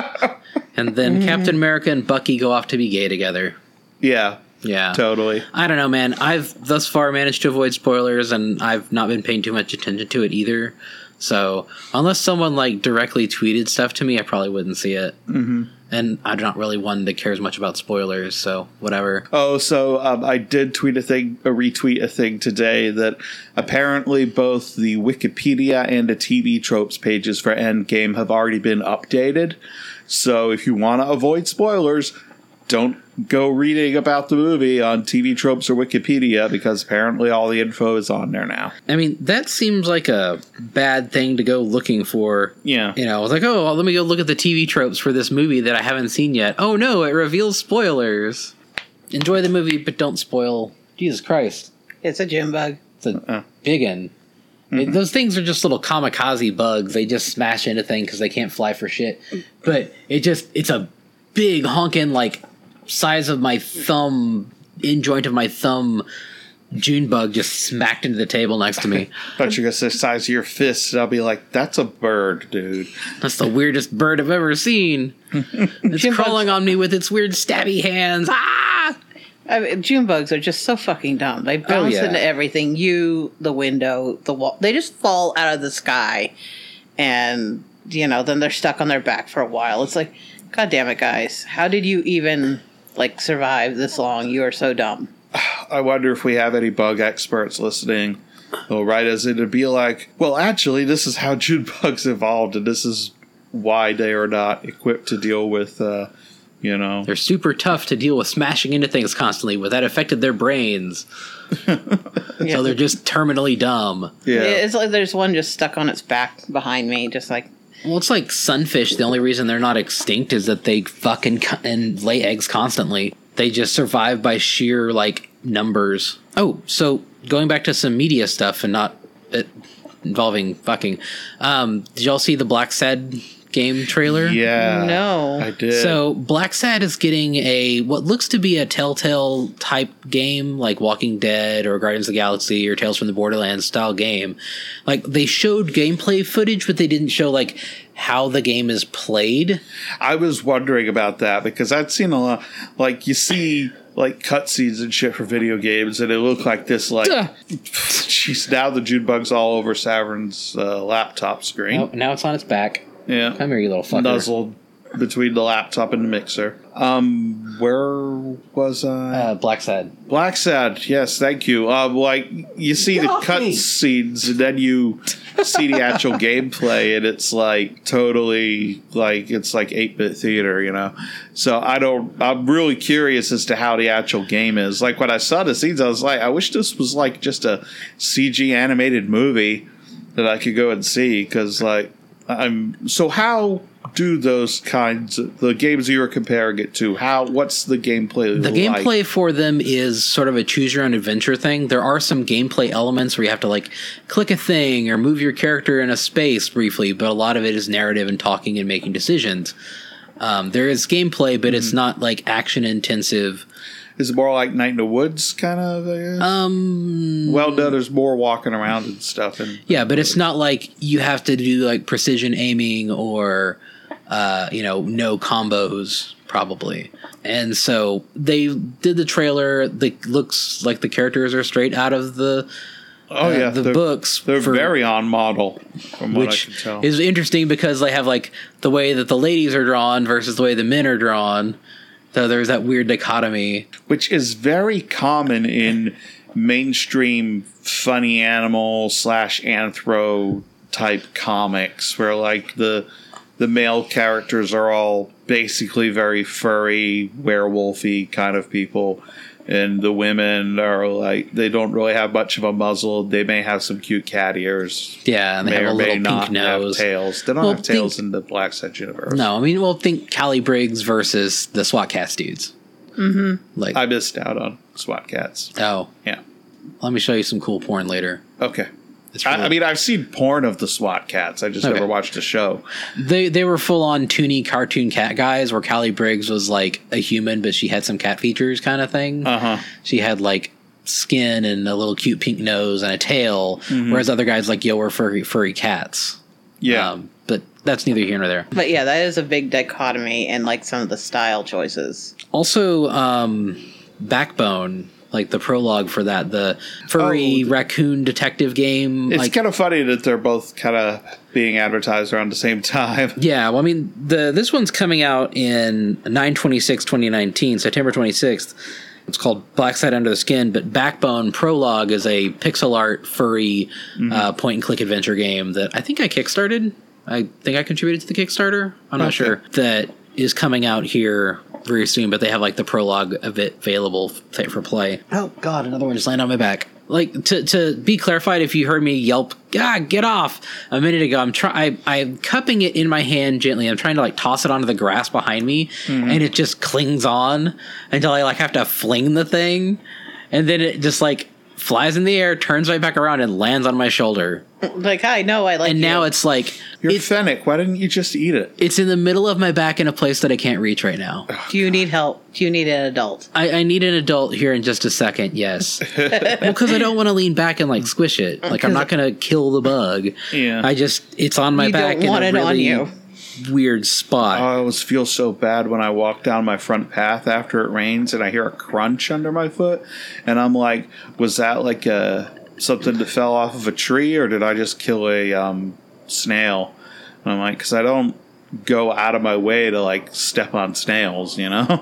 And then Captain America and Bucky go off to be gay together. Yeah. Yeah. Totally. I don't know, man. I've thus far managed to avoid spoilers, and I've not been paying too much attention to it either. So, unless someone, directly tweeted stuff to me, I probably wouldn't see it. Mm-hmm. And I'm not really one that cares much about spoilers, so whatever. Oh, so I did retweet a thing today that apparently both the Wikipedia and the TV tropes pages for Endgame have already been updated. So if you want to avoid spoilers, don't go reading about the movie on TV tropes or Wikipedia, because apparently all the info is on there now. I mean, that seems like a bad thing to go looking for. Yeah. I was like, oh, let me go look at the TV tropes for this movie that I haven't seen yet. Oh no, it reveals spoilers. Enjoy the movie, but don't spoil. Jesus Christ. It's a gym bug. It's a big one. Mm-hmm. Those things are just little kamikaze bugs. They just smash into things because they can't fly for shit. But it's a big honking, size of my thumb, in joint of my thumb, June bug just smacked into the table next to me. Thought you were going to say size of your fist, and I'll be like, that's a bird, dude. That's the weirdest bird I've ever seen. It's crawling on me with its weird stabby hands. Ah! June bugs are just so fucking dumb. They bounce into everything. The window, the wall. They just fall out of the sky, and, then they're stuck on their back for a while. It's like, God damn it, guys. How did you even... survive this long? You are so dumb. I wonder if we have any bug experts listening. They'll write as it'd be like, well, actually, this is how June bugs evolved, and this is why they are not equipped to deal with, They're super tough to deal with smashing into things constantly, but that affected their brains. So they're just terminally dumb. Yeah. It's like there's one just stuck on its back behind me, just like. Well, it's like sunfish. The only reason they're not extinct is that they and lay eggs constantly. They just survive by sheer, numbers. Oh, so going back to some media stuff and not involving fucking. Did y'all see the Black Sad game trailer? Yeah. No. I did. So Black Sad is getting what looks to be a Telltale type game, like Walking Dead or Guardians of the Galaxy or Tales from the Borderlands style game. Like, they showed gameplay footage, but they didn't show how the game is played. I was wondering about that because I'd seen a lot, you see cutscenes and shit for video games, and it looked like this, jeez, now the June bug's all over Savern's laptop screen. Oh, now it's on its back. Yeah. Come here, you little fucker. Nuzzled between the laptop and the mixer. Where was I? Black Sad. Black Sad, yes, thank you. You see the cutscenes, and then you see the actual gameplay, and it's totally it's 8-bit theater, So I'm really curious as to how the actual game is. When I saw the scenes, I was like, I wish this was just a CG animated movie that I could go and see, because so how do those kinds of the games you were comparing it to? What's the gameplay? The gameplay for them is sort of a choose your own adventure thing. There are some gameplay elements where you have to click a thing or move your character in a space briefly, but a lot of it is narrative and talking and making decisions. There is gameplay, but it's not action intensive. Is it more like Night in the Woods kind of? Well, no, there's more walking around and stuff. Yeah, but it's not you have to do precision aiming or no combos probably. And so they did the trailer. It looks like the characters are straight out of the books. They're very on model from what I can tell. Which is interesting because they have the way that the ladies are drawn versus the way the men are drawn. So there's that weird dichotomy. Which is very common in mainstream funny animal / anthro type comics where the male characters are all basically very furry, werewolfy kind of people. And the women are they don't really have much of a muzzle. They may have some cute cat ears. Yeah, and they have a little pink nose. Have tails. They don't have tails in the Black Sad universe. No, think Callie Briggs versus the SWAT Cats dudes. Mm-hmm. I missed out on SWAT Cats. Oh. Yeah. Let me show you some cool porn later. Okay. Really I've seen porn of the SWAT Cats. I just never watched a show. They were full-on toony cartoon cat guys where Callie Briggs was a human, but she had some cat features kind of thing. Uh-huh. She had skin and a little cute pink nose and a tail, whereas other guys were furry cats. Yeah. But that's neither here nor there. But yeah, that is a big dichotomy in some of the style choices. Also, Backbone, the prologue for that, the furry raccoon detective game. It's kind of funny that they're both kind of being advertised around the same time. Yeah, well, this one's coming out in 9/26/2019, September 26th. It's called Black Sad Under the Skin, but Backbone Prologue is a pixel art furry point-and-click adventure game that I think I kickstarted. I think I contributed to the Kickstarter. I'm not sure. That is coming out here very soon, but they have the prologue of it available for play. Oh God, another one just landed on my back. To be clarified, if you heard me yelp, get off a minute ago, I'm cupping it in my hand gently. I'm trying to toss it onto the grass behind me, and it just clings on until I have to fling the thing, and then it just flies in the air, turns right back around, and lands on my shoulder. Hi, no, I like. And now it's you're Fennec. Why didn't you just eat it? It's in the middle of my back in a place that I can't reach right now. Do you need help? Do you need an adult? I need an adult here in just a second. Yes, because I don't want to lean back and squish it. I'm not going to kill the bug. Yeah, it's on my back. Don't want it on you. Weird spot. I always feel so bad when I walk down my front path after it rains and I hear a crunch under my foot, and I'm like, was that something that fell off of a tree, or did I just kill a snail? And I'm because I don't go out of my way to step on snails,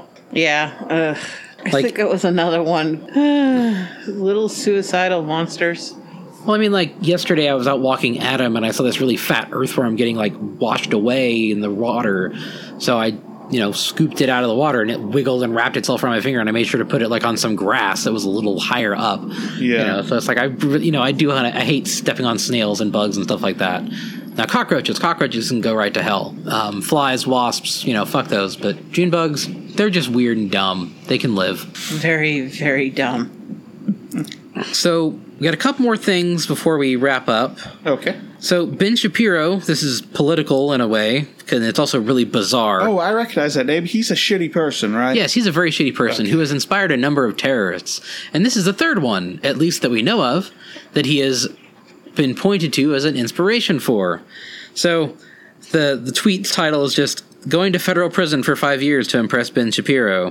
Yeah, I think it was another one. Little suicidal monsters. Well, I mean, like, yesterday I was out walking Adam, and I saw this really fat earthworm getting, like, washed away in the water. So I, scooped it out of the water, and it wiggled and wrapped itself around my finger, and I made sure to put it, like, on some grass that was a little higher up. Yeah. So it's like, I hate stepping on snails and bugs and stuff like that. Now, cockroaches can go right to hell. Flies, wasps, fuck those. But June bugs, they're just weird and dumb. They can live. Very, very dumb. So, we got a couple more things before we wrap up. Okay. So, Ben Shapiro, this is political in a way, because it's also really bizarre. Oh, I recognize that name. He's a shitty person, right? Yes, he's a very shitty person who has inspired a number of terrorists. And this is the third one, at least that we know of, that he has been pointed to as an inspiration for. So, the tweet's title is just, "Going to federal prison for 5 years to impress Ben Shapiro."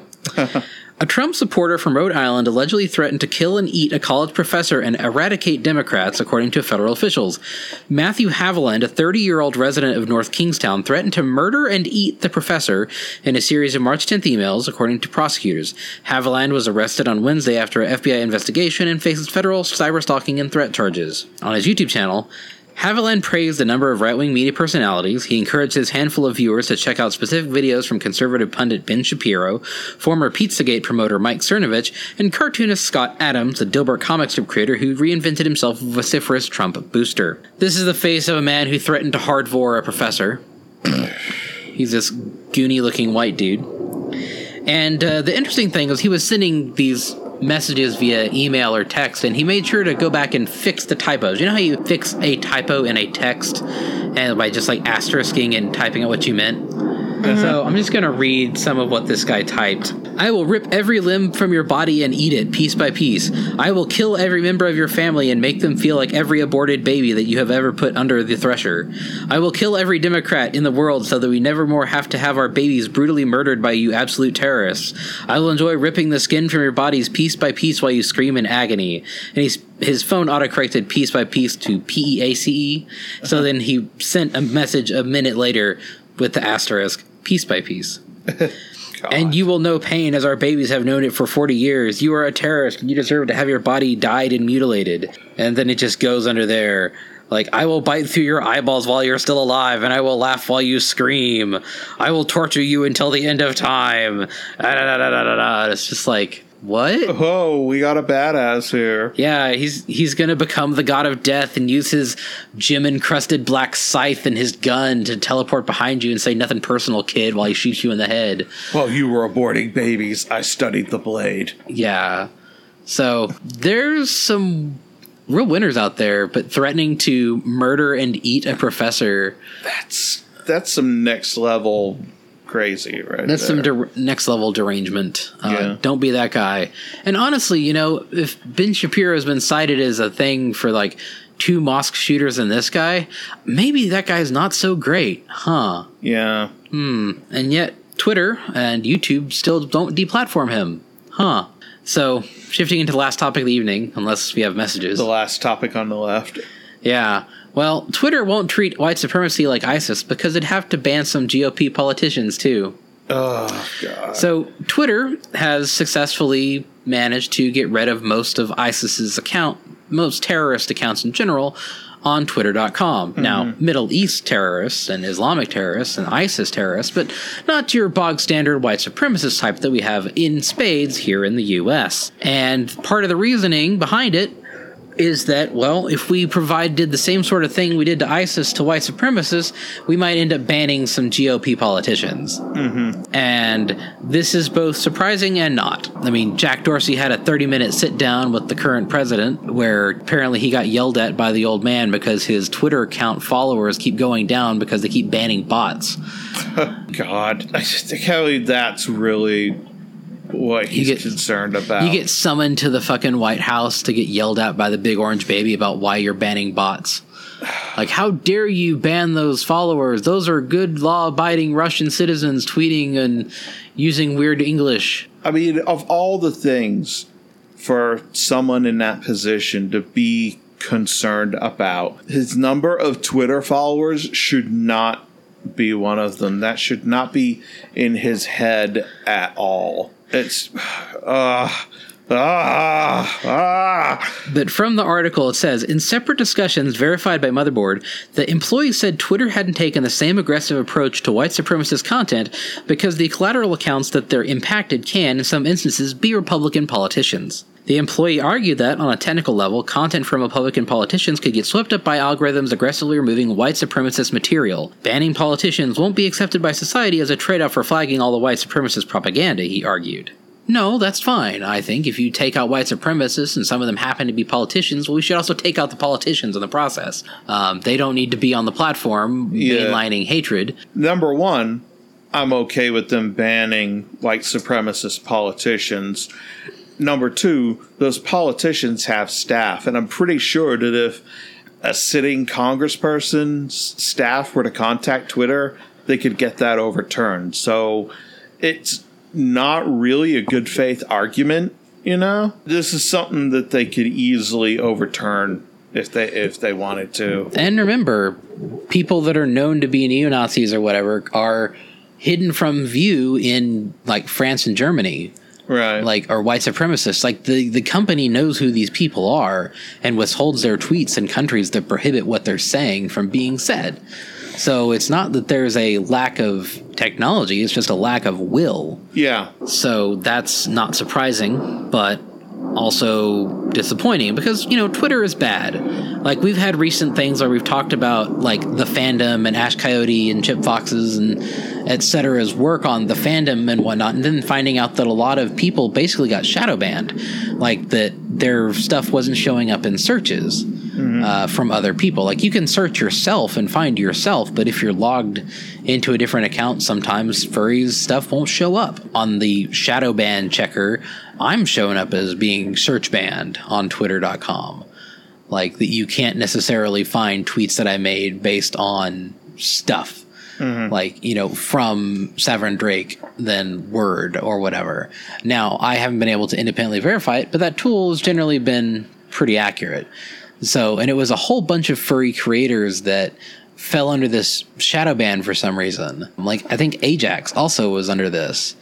A Trump supporter from Rhode Island allegedly threatened to kill and eat a college professor and eradicate Democrats, according to federal officials. Matthew Haviland, a 30-year-old resident of North Kingstown, threatened to murder and eat the professor in a series of March 10th emails, according to prosecutors. Haviland was arrested on Wednesday after an FBI investigation and faces federal cyberstalking and threat charges. On his YouTube channel, Haviland praised a number of right-wing media personalities. He encouraged his handful of viewers to check out specific videos from conservative pundit Ben Shapiro, former Pizzagate promoter Mike Cernovich, and cartoonist Scott Adams, a Dilbert comic strip creator who reinvented himself a vociferous Trump booster. This is the face of a man who threatened to hardvore a professor. He's this goony-looking white dude. And the interesting thing is he was sending these messages via email or text, and he made sure to go back and fix the typos. You know how you fix a typo in a text and by just like asterisking and typing out what you meant? So I'm just going to read some of what this guy typed. "I will rip every limb from your body and eat it piece by piece. I will kill every member of your family and make them feel like every aborted baby that you have ever put under the thresher. I will kill every Democrat in the world so that we never more have to have our babies brutally murdered by you absolute terrorists. I will enjoy ripping the skin from your bodies piece by piece while you scream in agony." And his phone autocorrected piece by piece to PEACE. So then he sent a message a minute later with the asterisk, "piece by piece." "And you will know pain as our babies have known it for 40 years. You are a terrorist and you deserve to have your body dyed and mutilated." And then it just goes under there. Like, "I will bite through your eyeballs while you're still alive, and I will laugh while you scream. I will torture you until the end of time." It's just like, what? Whoa, we got a badass here. Yeah, he's gonna become the god of death and use his gem-encrusted black scythe and his gun to teleport behind you and say, "Nothing personal, kid," while he shoots you in the head. While you were aborting babies, I studied the blade. Yeah. So there's some real winners out there, but threatening to murder and eat a professor. That's some next level crazy, right? That's there. some next level derangement. Yeah. Don't be that guy. And honestly, if Ben Shapiro has been cited as a thing for like 2 mosque shooters and this guy, maybe that guy's not so great, huh? Yeah. And yet Twitter and YouTube still don't deplatform him, huh? So shifting into the last topic of the evening, unless we have messages. The last topic on the left. Yeah. Well, Twitter won't treat white supremacy like ISIS because it'd have to ban some GOP politicians, too. Oh, God. So, Twitter has successfully managed to get rid of most of ISIS's most terrorist accounts in general, on Twitter.com. Mm-hmm. Now, Middle East terrorists and Islamic terrorists and ISIS terrorists, but not your bog standard white supremacist type that we have in spades here in the U.S. And part of the reasoning behind it is that, well, if we did the same sort of thing we did to ISIS to white supremacists, we might end up banning some GOP politicians. Mm-hmm. And this is both surprising and not. I mean, Jack Dorsey had a 30-minute sit-down with the current president where apparently he got yelled at by the old man because his Twitter account followers keep going down because they keep banning bots. God, I just think how that's really what he's concerned about. You get summoned to the fucking White House to get yelled at by the big orange baby about why you're banning bots. Like, how dare you ban those followers? Those are good law-abiding Russian citizens tweeting and using weird English. I mean, of all the things for someone in that position to be concerned about, his number of Twitter followers should not be one of them. That should not be in his head at all. It's, But from the article, it says, in separate discussions verified by Motherboard, the employee said Twitter hadn't taken the same aggressive approach to white supremacist content because the collateral accounts that they're impacted can, in some instances, be Republican politicians. The employee argued that, on a technical level, content from Republican politicians could get swept up by algorithms aggressively removing white supremacist material. Banning politicians won't be accepted by society as a trade-off for flagging all the white supremacist propaganda, he argued. No, that's fine. I think if you take out white supremacists and some of them happen to be politicians, well, we should also take out the politicians in the process. They don't need to be on the platform mainlining hatred. Number one, I'm okay with them banning white supremacist politicians. Number two, those politicians have staff, and I'm pretty sure that if a sitting congressperson's staff were to contact Twitter, they could get that overturned. So it's not really a good faith argument, you know? This is something that they could easily overturn if they wanted to. And remember, people that are known to be neo-Nazis or whatever are hidden from view in, like, France and Germany. Right. Like, or white supremacists. Like, the company knows who these people are and withholds their tweets in countries that prohibit what they're saying from being said. So it's not that there's a lack of technology, it's just a lack of will. Yeah. So that's not surprising, but also disappointing because, you know, Twitter is bad. Like, we've had recent things where we've talked about, like, the fandom and Ash Coyote and Chip Fox's and et cetera's work on the fandom and whatnot, and then finding out that a lot of people basically got shadow banned. Like, that their stuff wasn't showing up in searches from other people. Like, you can search yourself and find yourself, but if you're logged into a different account, sometimes furries stuff won't show up. On the shadow ban checker, I'm showing up as being search banned on twitter.com. Like, that you can't necessarily find tweets that I made based on stuff. Like, you know, from Severin Drake than Word or whatever. Now, I haven't been able to independently verify it, but that tool has generally been pretty accurate. So, and it was a whole bunch of furry creators that fell under this shadow ban for some reason. Like, I think Ajax also was under this.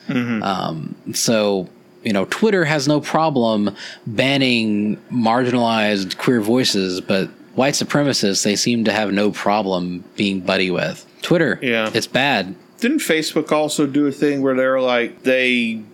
So, you know, Twitter has no problem banning marginalized queer voices, but white supremacists, they seem to have no problem being buddy with. Twitter, it's bad. Didn't Facebook also do a thing where they're like, they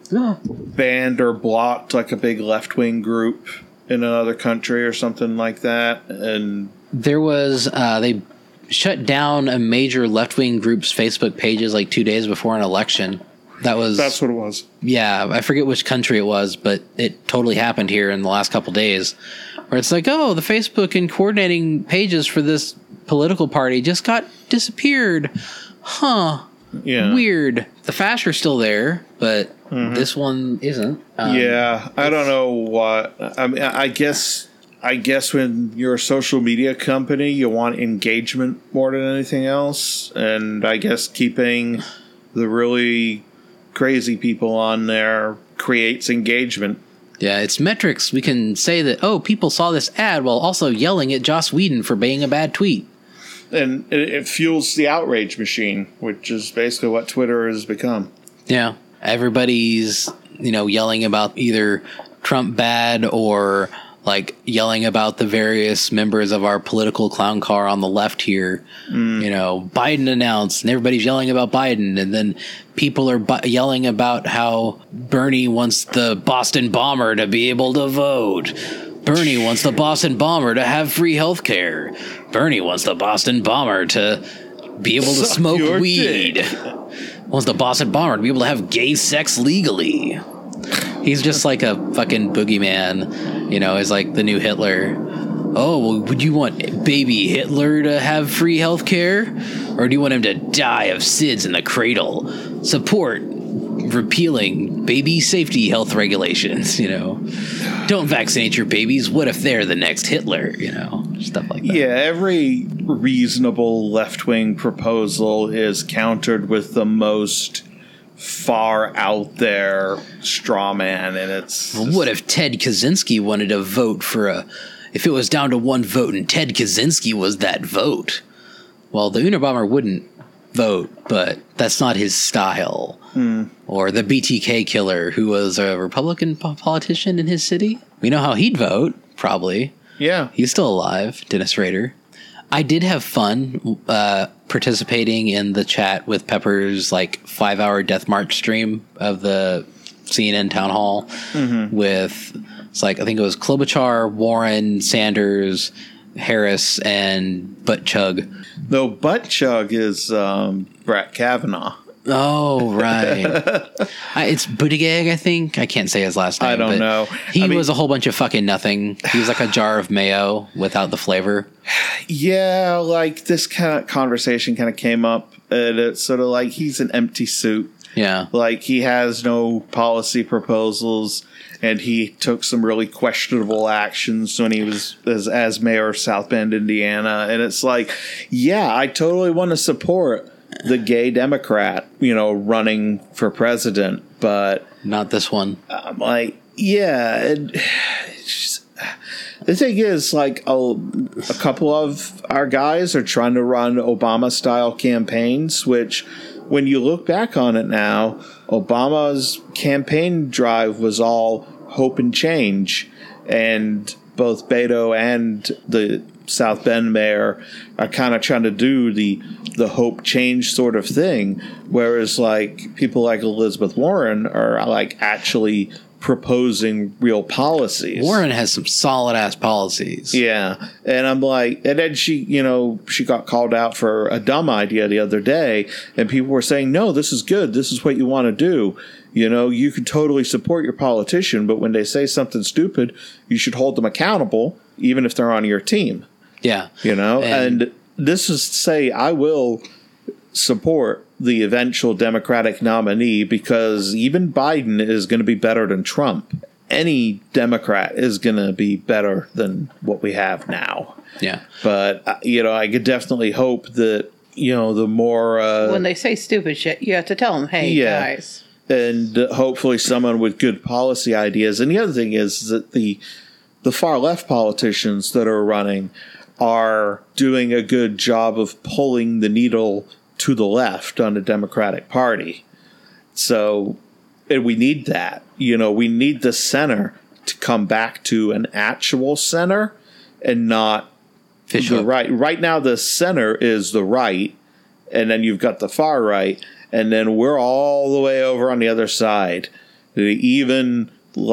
banned or blocked like a big left-wing group in another country or something like that? And there was, they shut down a major left-wing group's Facebook pages like 2 days before an election. That's what it was. Yeah, I forget which country it was, but it totally happened here in the last couple days. Where it's like, oh, the Facebook and coordinating pages for this political party just got disappeared. Huh. Yeah. Weird. The Fash are still there, but this one isn't. Yeah, I don't know what. I mean, I guess when you're a social media company, you want engagement more than anything else. And I guess keeping the really crazy people on there creates engagement. Yeah, it's metrics. We can say that, oh, people saw this ad while also yelling at Joss Whedon for being a bad tweet. And it fuels the outrage machine, which is basically what Twitter has become. Yeah. Everybody's, you know, yelling about either Trump bad or, like, yelling about the various members of our political clown car on the left here. You know, Biden announced, and everybody's yelling about Biden. And then people are yelling about how Bernie wants the Boston bomber to be able to vote. Bernie wants the Boston bomber to have free health care. Bernie wants the Boston bomber to be able to smoke weed. Wants the Boston bomber to be able to have gay sex legally. He's just like a fucking boogeyman, you know, is like the new Hitler. Oh, well, would you want baby Hitler to have free health care? Or do you want him to die of SIDS in the cradle? Support repealing baby safety health regulations, you know. Don't vaccinate your babies. What if they're the next Hitler, you know? Stuff like that. Yeah, every reasonable left-wing proposal is countered with the most far out there straw man, and it's well, what if Ted Kaczynski wanted to vote for if it was down to one vote and Ted Kaczynski was that vote? Well, the Unabomber wouldn't vote, but that's not his style. Or the BTK killer, who was a Republican politician in his city. We know how he'd vote, probably. Yeah. He's still alive, Dennis Rader. I did have fun participating in the chat with Pepper's 5-hour Death March stream of the CNN town hall with, I think it was Klobuchar, Warren, Sanders, Harris, and Butt Chug. Though Butt Chug is Brett Kavanaugh. Oh, right. It's Buttigieg, I think. I can't say his last name. I don't know. He was a whole bunch of fucking nothing. He was like a jar of mayo without the flavor. Yeah, this kind of conversation kind of came up, and it's sort of like he's an empty suit. Yeah. He has no policy proposals, and he took some really questionable actions when he was as mayor of South Bend, Indiana. And it's yeah, I totally want to support the gay Democrat, running for president, but not this one. I'm yeah. The thing is, a couple of our guys are trying to run Obama-style campaigns, which, when you look back on it now, Obama's campaign drive was all hope and change, and both Beto and the South Bend mayor are kind of trying to do the hope change sort of thing, whereas people like Elizabeth Warren are actually proposing real policies. Warren has some solid ass policies. Yeah. And I'm and then she got called out for a dumb idea the other day, and people were saying, no, this is good. This is what you want to do. You can totally support your politician, but when they say something stupid, you should hold them accountable, even if they're on your team. Yeah. And this is to say, I will support the eventual Democratic nominee, because even Biden is going to be better than Trump. Any Democrat is going to be better than what we have now. Yeah. But, I could definitely hope that, the more... when they say stupid shit, you have to tell them, hey, guys. And hopefully someone with good policy ideas. And the other thing is that the far left politicians that are running are doing a good job of pulling the needle to the left on the Democratic Party. So, and we need that. We need the center to come back to an actual center and not the right. Right now, the center is the right, and then you've got the far right, and then we're all the way over on the other side. Even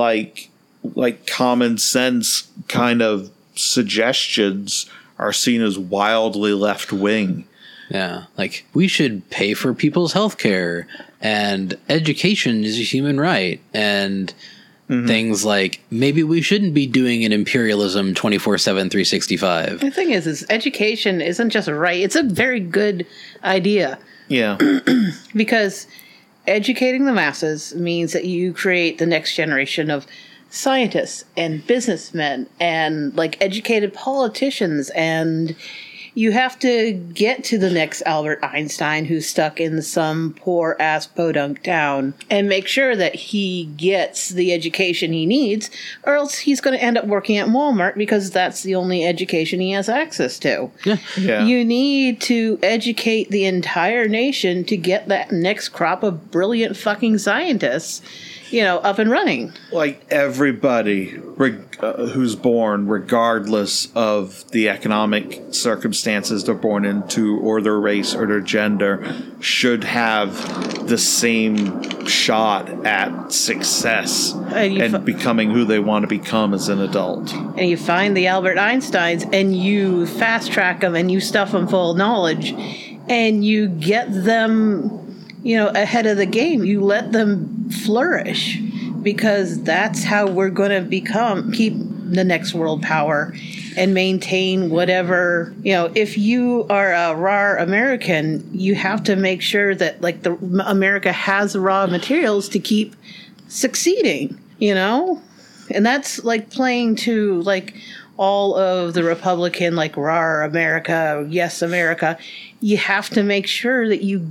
common sense kind of suggestions are seen as wildly left wing. Yeah, we should pay for people's health care, and education is a human right, and things maybe we shouldn't be doing an imperialism 24/7, 365. The thing is education isn't just right. It's a very good idea. Yeah. Because educating the masses means that you create the next generation of scientists and businessmen and educated politicians, and you have to get to the next Albert Einstein who's stuck in some poor ass podunk town and make sure that he gets the education he needs, or else he's going to end up working at Walmart because that's the only education he has access to. Yeah. You need to educate the entire nation to get that next crop of brilliant fucking scientists, up and running. Everybody who's born, regardless of the economic circumstances they're born into, or their race or their gender, should have the same shot at success and becoming who they want to become as an adult. And you find the Albert Einsteins and you fast track them and you stuff them full of knowledge and you get them ahead of the game. You let them flourish, because that's how we're going to keep the next world power and maintain whatever, if you are a raw American, you have to make sure that America has the raw materials to keep succeeding, and that's playing to all of the Republican, raw America, yes, America. You have to make sure that you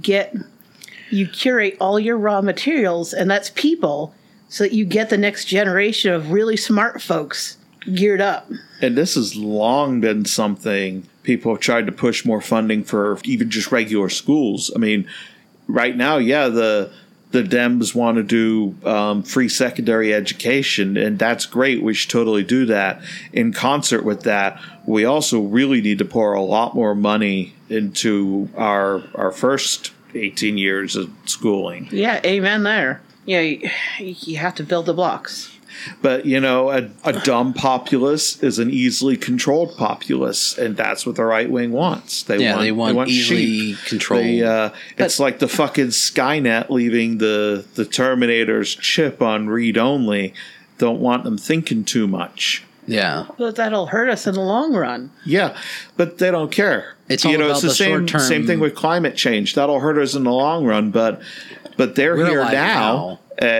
curate all your raw materials, and that's people, so that you get the next generation of really smart folks geared up. And this has long been something people have tried to push more funding for, even just regular schools. I mean, right now, the the Dems want to do free secondary education, and that's great. We should totally do that. In concert with that, we also really need to pour a lot more money into our first 18 years of schooling. Yeah, amen there. Yeah, you have to build the blocks. But, you know, a dumb populace is an easily controlled populace, and that's what the right wing wants. They want easily sheep. controlled. It's like the fucking Skynet leaving the Terminator's chip on read-only. Don't want them thinking too much. Yeah. But that'll hurt us in the long run. Yeah, but they don't care. It's all about it's the same short-term. Same thing with climate change. That'll hurt us in the long run, but they're We're here alive now.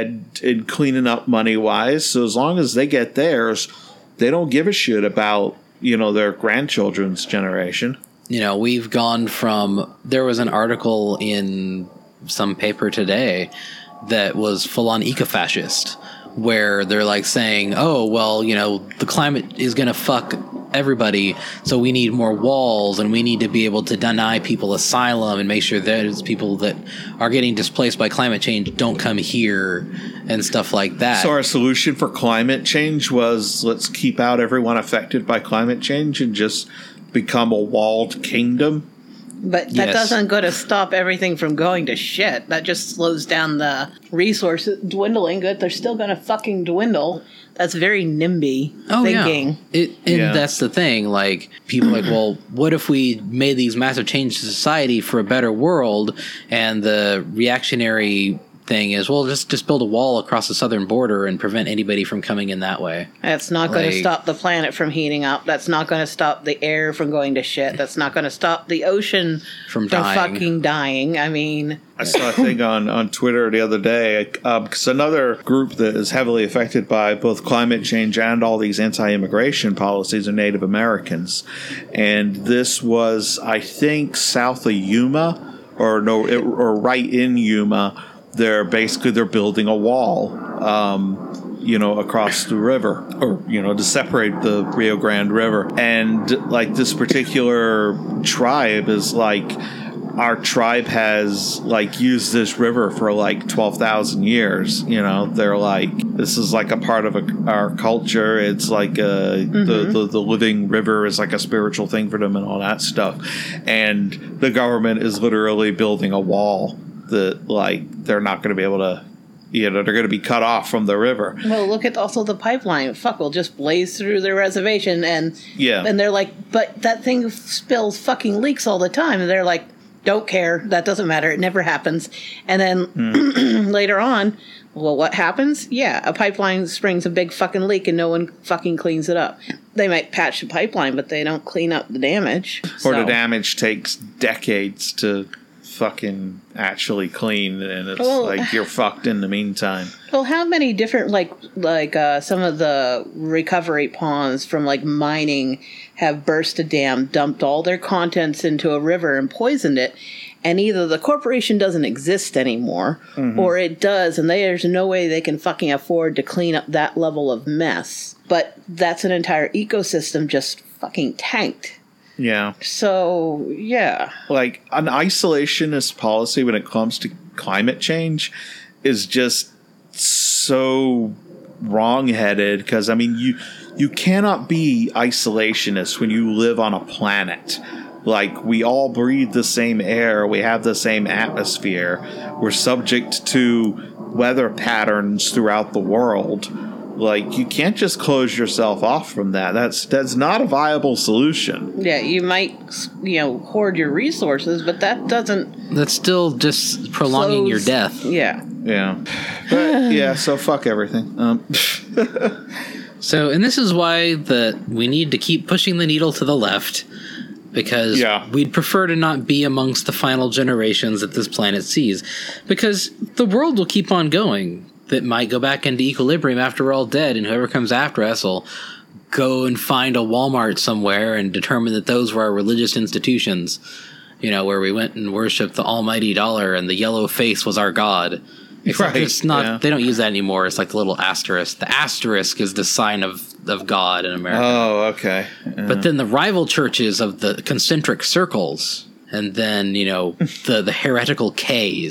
And cleaning up money wise. So as long as they get theirs, they don't give a shit about, you know, their grandchildren's generation. You know, we've gone from, there was an article in some paper today that was full on eco-fascist, where they're like saying, oh, well, you know, the climate is going to fuck everybody, so we need more walls, and we need to be able to deny people asylum and make sure those people that are getting displaced by climate change don't come here and stuff like that. So our solution for climate change was, let's keep out everyone affected by climate change and just become a walled kingdom. But that Yes. doesn't go to stop everything from going to shit. That just slows down the resources dwindling. But they're still going to fucking dwindle. That's very NIMBY thinking. Yeah. Yeah. That's the thing. Like, people are like, well, what if we made these massive changes to society for a better world? And the reactionary thing is, well, just build a wall across the southern border and prevent anybody from coming in that way. That's not going to Like- stop the planet from heating up. That's not going to stop the air from going to shit. That's not going to stop the ocean From dying. fucking dying. I mean, I saw a thing on Twitter the other day, because another group that is heavily affected by both climate change and all these anti-immigration policies are Native Americans. And this was, I think, south of Yuma, or right in Yuma. They're building a wall, you know, across the river, or, you know, to separate the Rio Grande River. And like this particular tribe is like, our tribe has like used this river for like 12,000 years. You know, they're like, this is like a part of our culture. It's like the living river is like a spiritual thing for them and all that stuff. And the government is literally building a wall that like they're not going to be able to, you know, they're going to be cut off from the river. well, look at also the pipeline. Fuck, we'll just blaze through their reservation. And they're like, but that thing spills fucking leaks all the time. And they're like, don't care. That doesn't matter. It never happens. And then later on, well, what happens? Yeah, a pipeline springs a big fucking leak and no one fucking cleans it up. They might patch the pipeline, but they don't clean up the damage. Or the So- damage takes decades to fucking actually clean, and it's Well- like you're fucked in the meantime. Well, how many different like some of the recovery ponds from like mining have burst a dam, dumped all their contents into a river and poisoned it, and either the corporation doesn't exist anymore or it does, and there's no way they can fucking afford to clean up that level of mess. But that's an entire ecosystem just fucking tanked. Yeah. So, yeah. Like, an isolationist policy when it comes to climate change is just so wrong-headed, because, I mean, you cannot be isolationist when you live on a planet. Like, we all breathe the same air, we have the same atmosphere, we're subject to weather patterns throughout the world. Like, you can't just close yourself off from that. That's not a viable solution. Yeah, you might, hoard your resources, but that doesn't That's still just prolonging your close- death. Yeah. Yeah. But, yeah, so fuck everything. So, and this is why we need to keep pushing the needle to the left, because Yeah. we'd prefer to not be amongst the final generations that this planet sees, because the world will keep on going. That might go back into equilibrium after we're all dead, and whoever comes after us will go and find a Walmart somewhere and determine that those were our religious institutions, where we went and worshipped the almighty dollar and the yellow face was our god. Except Right, it's not, yeah. they don't use that anymore. It's like the little asterisk. The asterisk is the sign of God in America. Oh, okay. But then the rival churches of the concentric circles, and then, the heretical K's.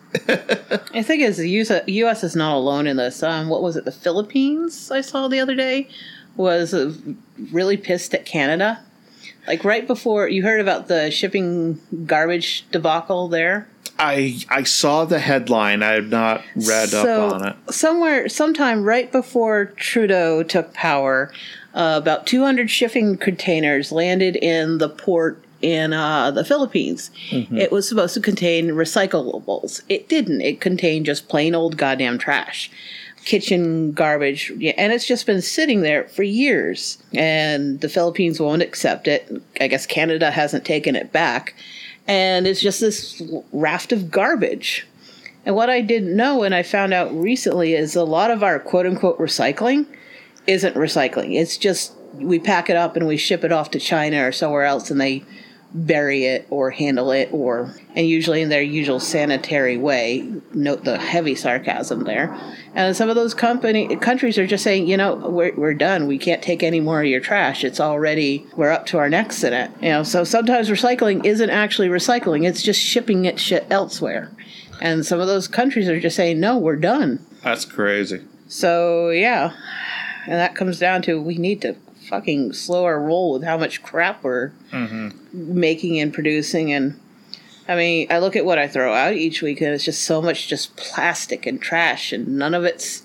I think is the U.S. is not alone in this. What was it? The Philippines I saw the other day was really pissed at Canada. Like right before you heard about the shipping garbage debacle there. I saw the headline. I have not read up on it. Sometime right before Trudeau took power, about 200 shipping containers landed in the port in the Philippines. Mm-hmm. It was supposed to contain recyclables. It didn't. It contained just plain old goddamn trash. Kitchen garbage, and it's just been sitting there for years, and the Philippines won't accept it. I guess Canada hasn't taken it back, and it's just this raft of garbage. And what I didn't know, and I found out recently, is a lot of our quote-unquote recycling isn't recycling. It's just we pack it up and we ship it off to China or somewhere else, and they bury it or handle it, and usually in their usual sanitary way. Note the heavy sarcasm there. And some of those countries are just saying, we're done. We can't take any more of your trash. We're up to our necks in it. So sometimes recycling isn't actually recycling. It's just shipping it shit elsewhere. And some of those countries are just saying, no, we're done. That's crazy. So, yeah. And that comes down to we need to fucking slow our roll with how much crap we're making and producing. And I mean, I look at what I throw out each week, and it's just so much just plastic and trash, and none of it's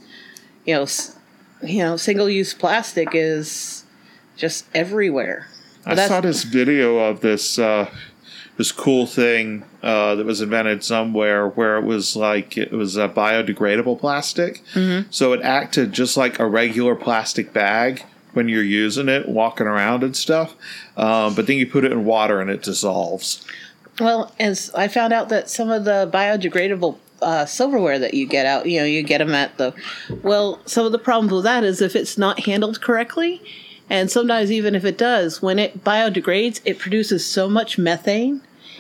single-use plastic is just everywhere. I saw this video of this cool thing that was invented somewhere where it was a biodegradable plastic. Mm-hmm. So it acted just like a regular plastic bag when you're using it, walking around and stuff. But then you put it in water and it dissolves. Well, as I found out that some of the biodegradable silverware that you get out, you get them at some of the problems with that is if it's not handled correctly, and sometimes even if it does, when it biodegrades, it produces so much methane,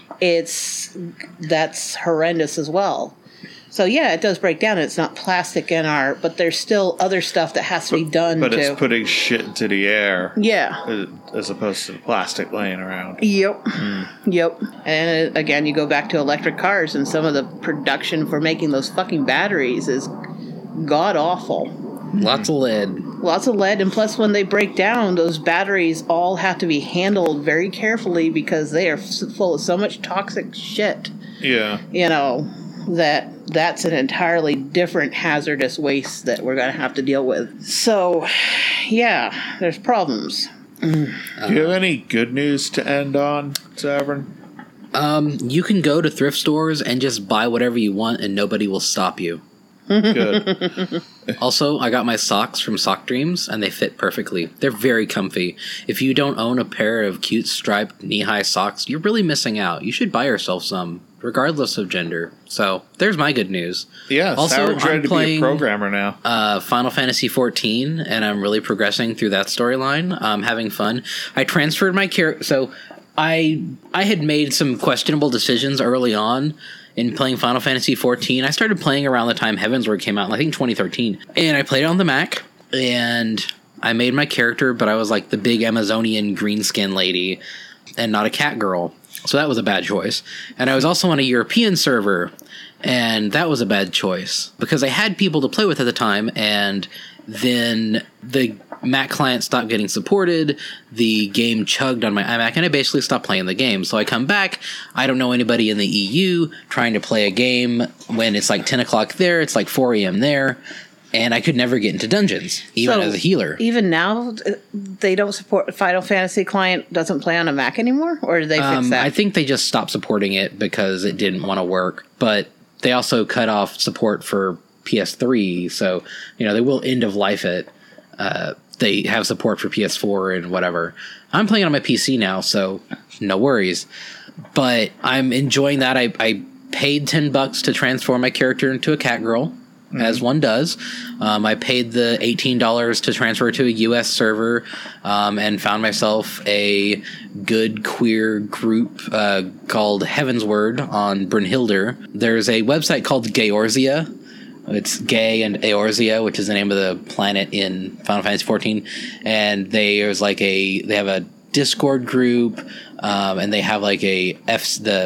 that's horrendous as well. So yeah, it does break down. It's not plastic but there's still other stuff that has to be done. But it's putting shit into the air. Yeah. As opposed to the plastic laying around. Yep. Yep. And again, you go back to electric cars, and some of the production for making those fucking batteries is god awful. Lots of lead. Lots of lead, and plus when they break down, those batteries all have to be handled very carefully because they are full of so much toxic shit. Yeah. That's an entirely different hazardous waste that we're going to have to deal with. So, yeah, there's problems. Do you have any good news to end on, Severn? You can go to thrift stores and just buy whatever you want and nobody will stop you. Good. Also, I got my socks from Sock Dreams, and they fit perfectly. They're very comfy. If you don't own a pair of cute striped knee-high socks, you're really missing out. You should buy yourself some, regardless of gender. So, there's my good news. Yeah, also, Severn's ready to be a programmer now. Final Fantasy XIV, and I'm really progressing through that storyline. I'm having fun. I transferred my character... So, I had made some questionable decisions early on in playing Final Fantasy XIV. I started playing around the time Heavensward came out, I think 2013. And I played it on the Mac, and I made my character, but I was like the big Amazonian green skin lady and not a cat girl. So that was a bad choice. And I was also on a European server, and that was a bad choice because I had people to play with at the time, and then the Mac client stopped getting supported, the game chugged on my iMac, and I basically stopped playing the game. So I come back, I don't know anybody in the EU trying to play a game when it's like 10 o'clock there, it's like 4 a.m. there, and I could never get into dungeons, even as a healer. Even now, they don't support Final Fantasy client doesn't play on a Mac anymore, or did they fix that? I think they just stopped supporting it because it didn't want to work, but they also cut off support for PS3, so they will end of life it. They have support for PS4 and whatever. I'm playing on my PC now, so no worries. But I'm enjoying that. I paid $10 to transform my character into a cat girl, as one does. I paid the $18 to transfer to a US server, and found myself a good queer group called Heavensward on Brunhilde. There's a website called Georzia. It's Gay and Eorzea, which is the name of the planet in Final Fantasy XIV, and they have a Discord group, and they have the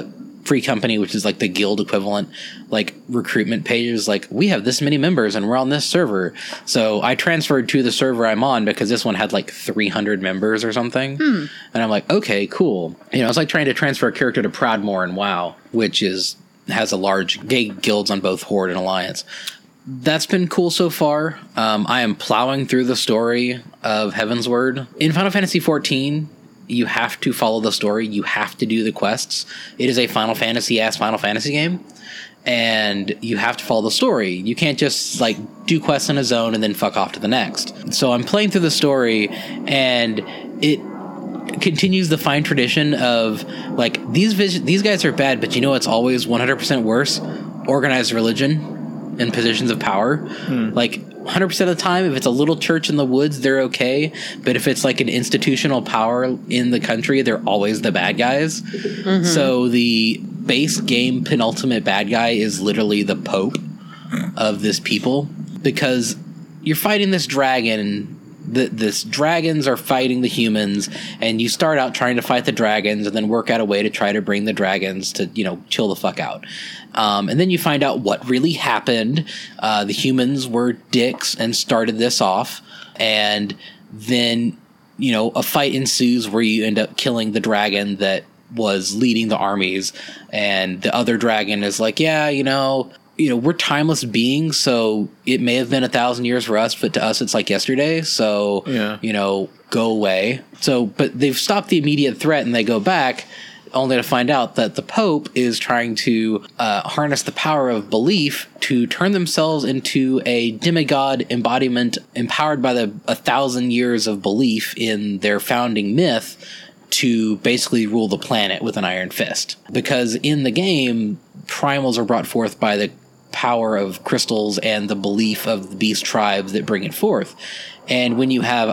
Free Company, which is like the guild equivalent, like recruitment pages, like we have this many members and we're on this server. So I transferred to the server I'm on because this one had like 300 members or something. And I'm like, okay, cool. You know, it's like trying to transfer a character to Proudmoore in WoW, which has a large gay guilds on both Horde and Alliance. That's been cool so far. I am plowing through the story of Heavensward. In Final Fantasy XIV, you have to follow the story. You have to do the quests. It is a Final Fantasy-ass Final Fantasy game, and you have to follow the story. You can't just, like, do quests in a zone and then fuck off to the next. So I'm playing through the story, and it continues the fine tradition of, like, these guys are bad, but you know what's always 100% worse? Organized religion and positions of power. Like, 100% of the time, if it's a little church in the woods, they're okay. But if it's like an institutional power in the country, they're always the bad guys. So the base game penultimate bad guy is literally the Pope of this people, because you're fighting this dragon. This dragons are fighting the humans, and you start out trying to fight the dragons and then work out a way to try to bring the dragons to, you know, chill the fuck out. And then you find out what really happened. The humans were dicks and started this off. And then, you know, a fight ensues where you end up killing the dragon that was leading the armies. And the other dragon is like, yeah, you know, we're timeless beings, so it may have been 1,000 years for us, but to us it's like yesterday. So, you know, go away. So, but they've stopped the immediate threat and they go back, only to find out that the Pope is trying to harness the power of belief to turn themselves into a demigod embodiment empowered by the 1,000 years of belief in their founding myth to basically rule the planet with an iron fist. Because in the game, primals are brought forth by the power of crystals and the belief of the beast tribes that bring it forth. And when you have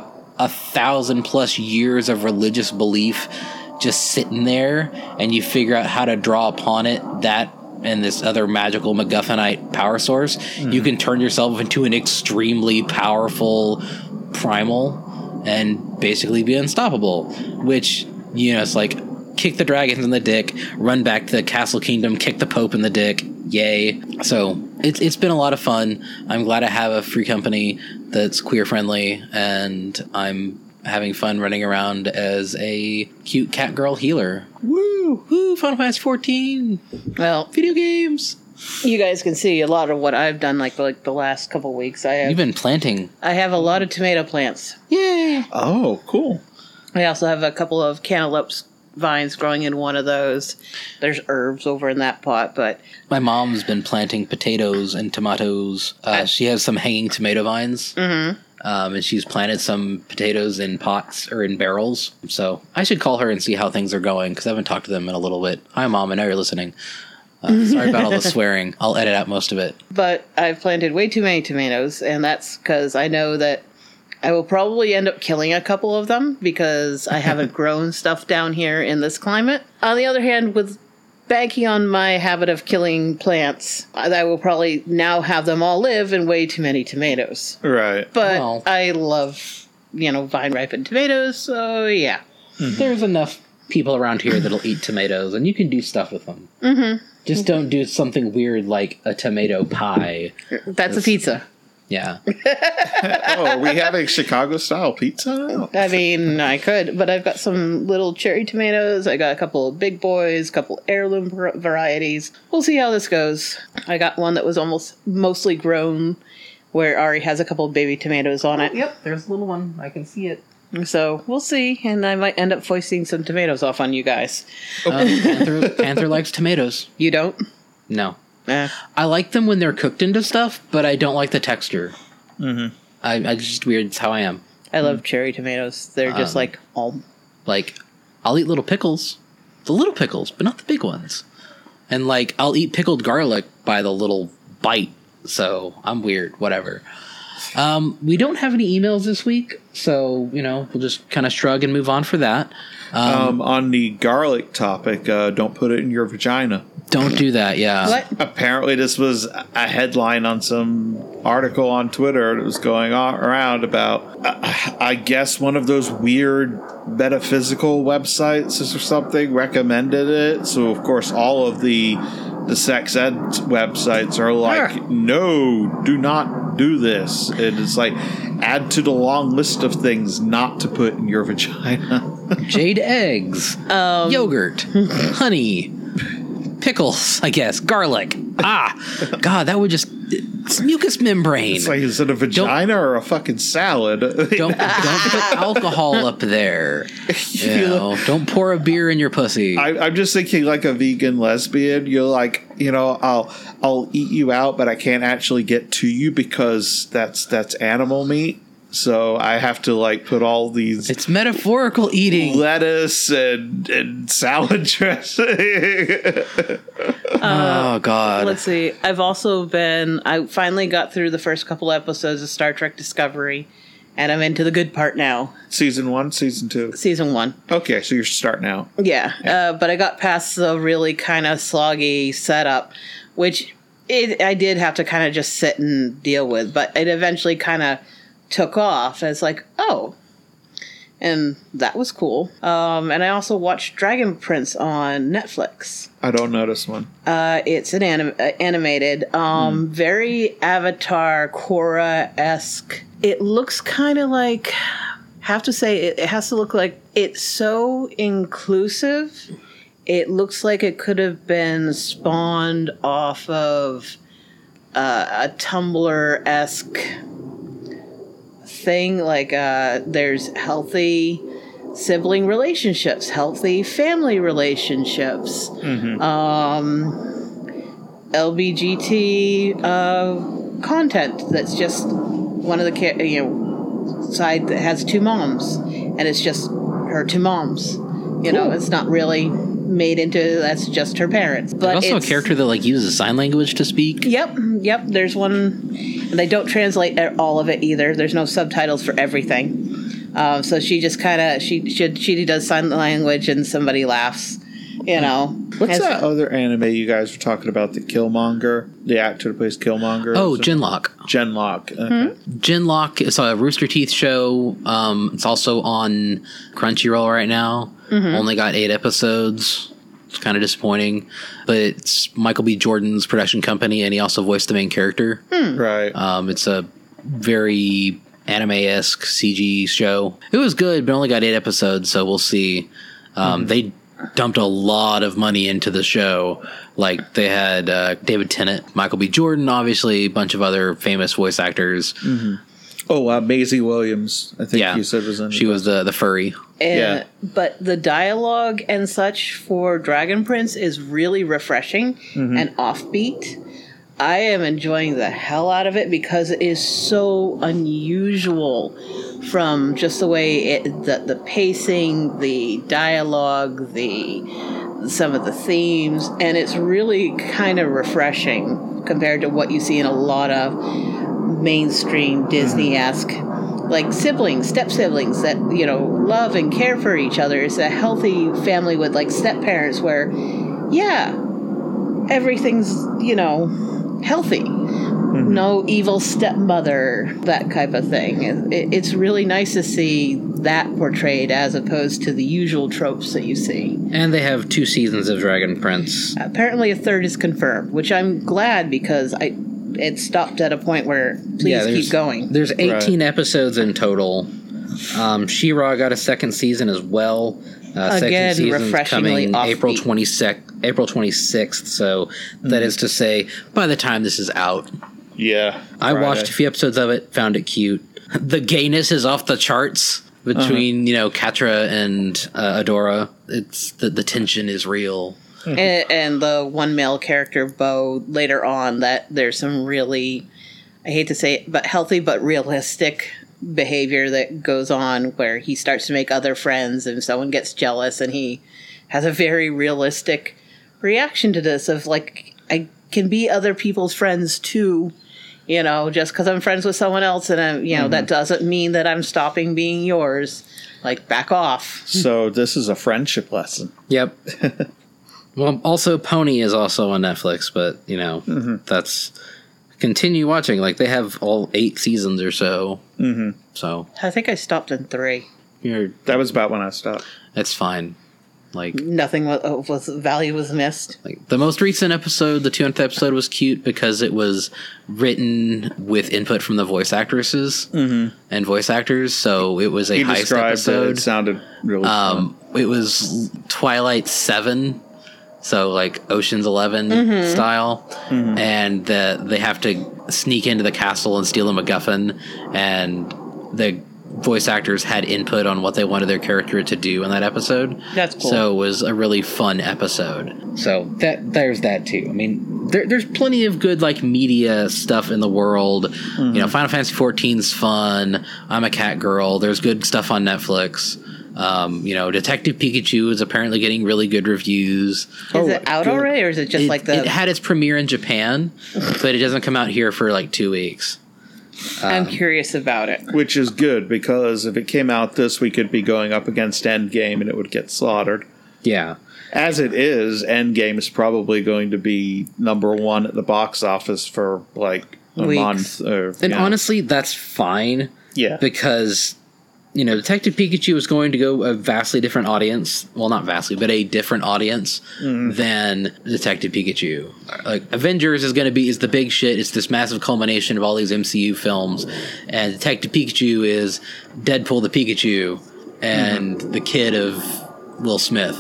1,000+ years of religious belief just sitting there, and you figure out how to draw upon it, that and this other magical MacGuffinite power source, you can turn yourself into an extremely powerful primal and basically be unstoppable. Which, you know, it's like, kick the dragons in the dick, run back to the Castle Kingdom, kick the Pope in the dick, yay. So it's been a lot of fun. I'm glad I have a Free Company that's queer friendly, and I'm having fun running around as a cute cat girl healer. Woo! Final Fantasy 14. Well, Video games. you guys can see a lot of what I've done like the last couple weeks. You've been planting. I have a lot of tomato plants. Yay! Oh, cool. I also have a couple of cantaloupe vines growing in one of those. There's herbs over in that pot, but My mom's been planting potatoes and tomatoes. She has some hanging tomato vines. Mm-hmm. And she's planted some potatoes in pots or in barrels. So I should call her and see how things are going, because I haven't talked to them in a little bit. Hi, Mom. I know you're listening. Sorry about all the swearing. I'll edit out most of it. But I've planted way too many tomatoes, and that's because I know that I will probably end up killing a couple of them because I haven't grown stuff down here in this climate. On the other hand, with banking on my habit of killing plants, I will probably now have them all live in way too many tomatoes. Right. But Well. I love, vine-ripened tomatoes, so yeah. There's enough people around here that'll eat tomatoes, and you can do stuff with them. Mm-hmm. Just don't do something weird like a tomato pie. That's a pizza. Yeah. Oh, are we having Chicago-style pizza? I mean, I could, but I've got some little cherry tomatoes. I got a couple of big boys, a couple heirloom varieties. We'll see how this goes. I got one that was almost mostly grown, where Ari has a couple of baby tomatoes on it. Yep, there's a little one. I can see it. So we'll see, and I might end up foisting some tomatoes off on you guys. Panther likes tomatoes. You don't? No. Eh. I like them when they're cooked into stuff, but I don't like the texture. Mm-hmm. I just weird. It's how I am. I love cherry tomatoes. They're just like all. Like, I'll eat little pickles. The little pickles, but not the big ones. And, like, I'll eat pickled garlic by the little bite. So, I'm weird. Whatever. We don't have any emails this week, so, we'll just kind of shrug and move on for that. On the garlic topic, don't put it in your vagina. Don't do that, yeah. What? Apparently, this was a headline on some article on Twitter that was going around about, I guess, one of those weird metaphysical websites or something recommended it. So, of course, all of the sex ed websites are like, no, do not do this. And it's like, add to the long list of things not to put in your vagina. Jade eggs, yogurt, honey, pickles, I guess, garlic. God, that would just... It's mucous membrane. It's like, is it a vagina or a fucking salad? Don't put alcohol up there. Don't pour a beer in your pussy. I'm just thinking like a vegan lesbian. You're like, I'll eat you out, but I can't actually get to you because that's animal meat. So I have to like put all these. It's metaphorical eating. Lettuce and salad dressing. Oh God. Let's see. I finally got through the first couple episodes of Star Trek Discovery, and I'm into the good part now. Season 1, season 2? Season 1. Okay, so you're starting out. Yeah. But I got past the really kind of sloggy setup, which I did have to kind of just sit and deal with, but it eventually kind of took off. It's like, oh, and that was cool. And I also watched Dragon Prince on Netflix. I don't know this one. It's an animated, very Avatar Korra-esque. It looks kind of like, have to say, it has to look like, it's so inclusive. It looks like it could have been spawned off of a Tumblr-esque thing. Like, there's healthy sibling relationships, healthy family relationships, LBGT content that's just one of the side that has two moms, and it's just her two moms. It's not really made into that's just her parents. But there's also a character that like uses sign language to speak. Yep. There's one, and they don't translate all of it either. There's no subtitles for everything. So she just kind of she does sign language, and somebody laughs. What's that other anime you guys were talking about? The Killmonger, the actor that plays Killmonger. Oh, Genlock. Genlock. Okay. Genlock is a Rooster Teeth show. It's also on Crunchyroll right now. Only got 8 episodes. It's kind of disappointing, but it's Michael B. Jordan's production company, and he also voiced the main character. Right. It's a very anime-esque CG show. It was good, but only got 8 episodes, so we'll see. They dumped a lot of money into the show. Like, they had David Tennant, Michael B. Jordan, obviously, a bunch of other famous voice actors. Oh, Maisie Williams, I think you said was in. She was the furry. But the dialogue and such for Dragon Prince is really refreshing and offbeat. I am enjoying the hell out of it because it is so unusual from just the way the pacing, the dialogue, some of the themes, and it's really kind of refreshing compared to what you see in a lot of mainstream Disney-esque, like siblings, step-siblings that, love and care for each other. It's a healthy family with, like, step-parents where, everything's, healthy. No evil stepmother, that type of thing. It's really nice to see that portrayed as opposed to the usual tropes that you see. And they have 2 seasons of Dragon Prince. Apparently a 3rd is confirmed, which I'm glad because it stopped at a point where please keep going. There's 18 episodes in total. She-Ra got a 2nd season as well. Again, second refreshingly coming offbeat. April 26th. So that is to say, by the time this is out. Yeah. I watched a few episodes of it, found it cute. The gayness is off the charts between, Catra and Adora. It's the tension is real. And the one male character, Bo, later on, that there's some really, I hate to say it, but healthy but realistic behavior that goes on where he starts to make other friends and someone gets jealous, and he has a very realistic reaction to this of like, I can be other people's friends too, You know, just because I'm friends with someone else, and that doesn't mean that I'm stopping being yours. Like, back off. So this is a friendship lesson. Yep. Well, also Pony is also on Netflix, but that's continue watching. Like, they have all 8 seasons or so. Mm-hmm. So I think I stopped in 3. That was about when I stopped. It's fine. Like, nothing was value was missed. Like, the most recent episode, the 200th episode, was cute because it was written with input from the voice actresses and voice actors. So it was a heist episode. It sounded really fun. It was Twilight 7. So, like, Ocean's 11 style. And they have to sneak into the castle and steal a MacGuffin. And the voice actors had input on what they wanted their character to do in that episode. That's cool. So it was a really fun episode. So there's that, too. I mean, there's plenty of good, like, media stuff in the world. Final Fantasy XIV's fun. I'm a cat girl. There's good stuff on Netflix. Detective Pikachu is apparently getting really good reviews. Is it out already, or is it just it had its premiere in Japan, but it doesn't come out here for like 2 weeks. I'm curious about it. Which is good, because if it came out this week, it'd be going up against Endgame and it would get slaughtered. Yeah. As it is, Endgame is probably going to be #1 at the box office for like a month. Honestly, that's fine. Yeah. Because Detective Pikachu is going to go a vastly different audience. Well, not vastly, but a different audience than Detective Pikachu. Like, Avengers is the big shit. It's this massive culmination of all these MCU films. And Detective Pikachu is Deadpool the Pikachu and the kid of Will Smith.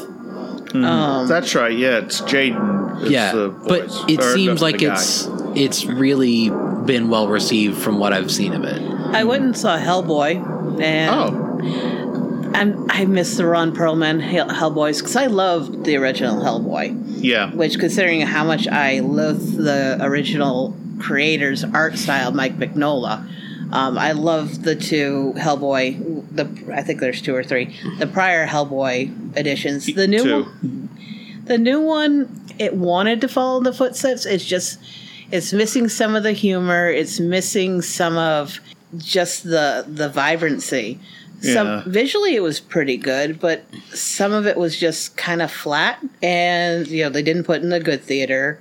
That's right. Yeah, it's Jaden. Yeah, but it seems like it's really been well received from what I've seen of it. I went and saw Hellboy. And I miss the Ron Perlman Hellboys, because I loved the original Hellboy. Yeah. Which, considering how much I loathe the original creator's art style, Mike Mignola, I love the 2 Hellboy. I think there's 2 or 3. The prior Hellboy editions. The new one, it wanted to follow the footsteps. It's missing some of the humor. It's missing some of just the vibrancy. Visually it was pretty good, but some of it was just kind of flat, and they didn't put in a good theater,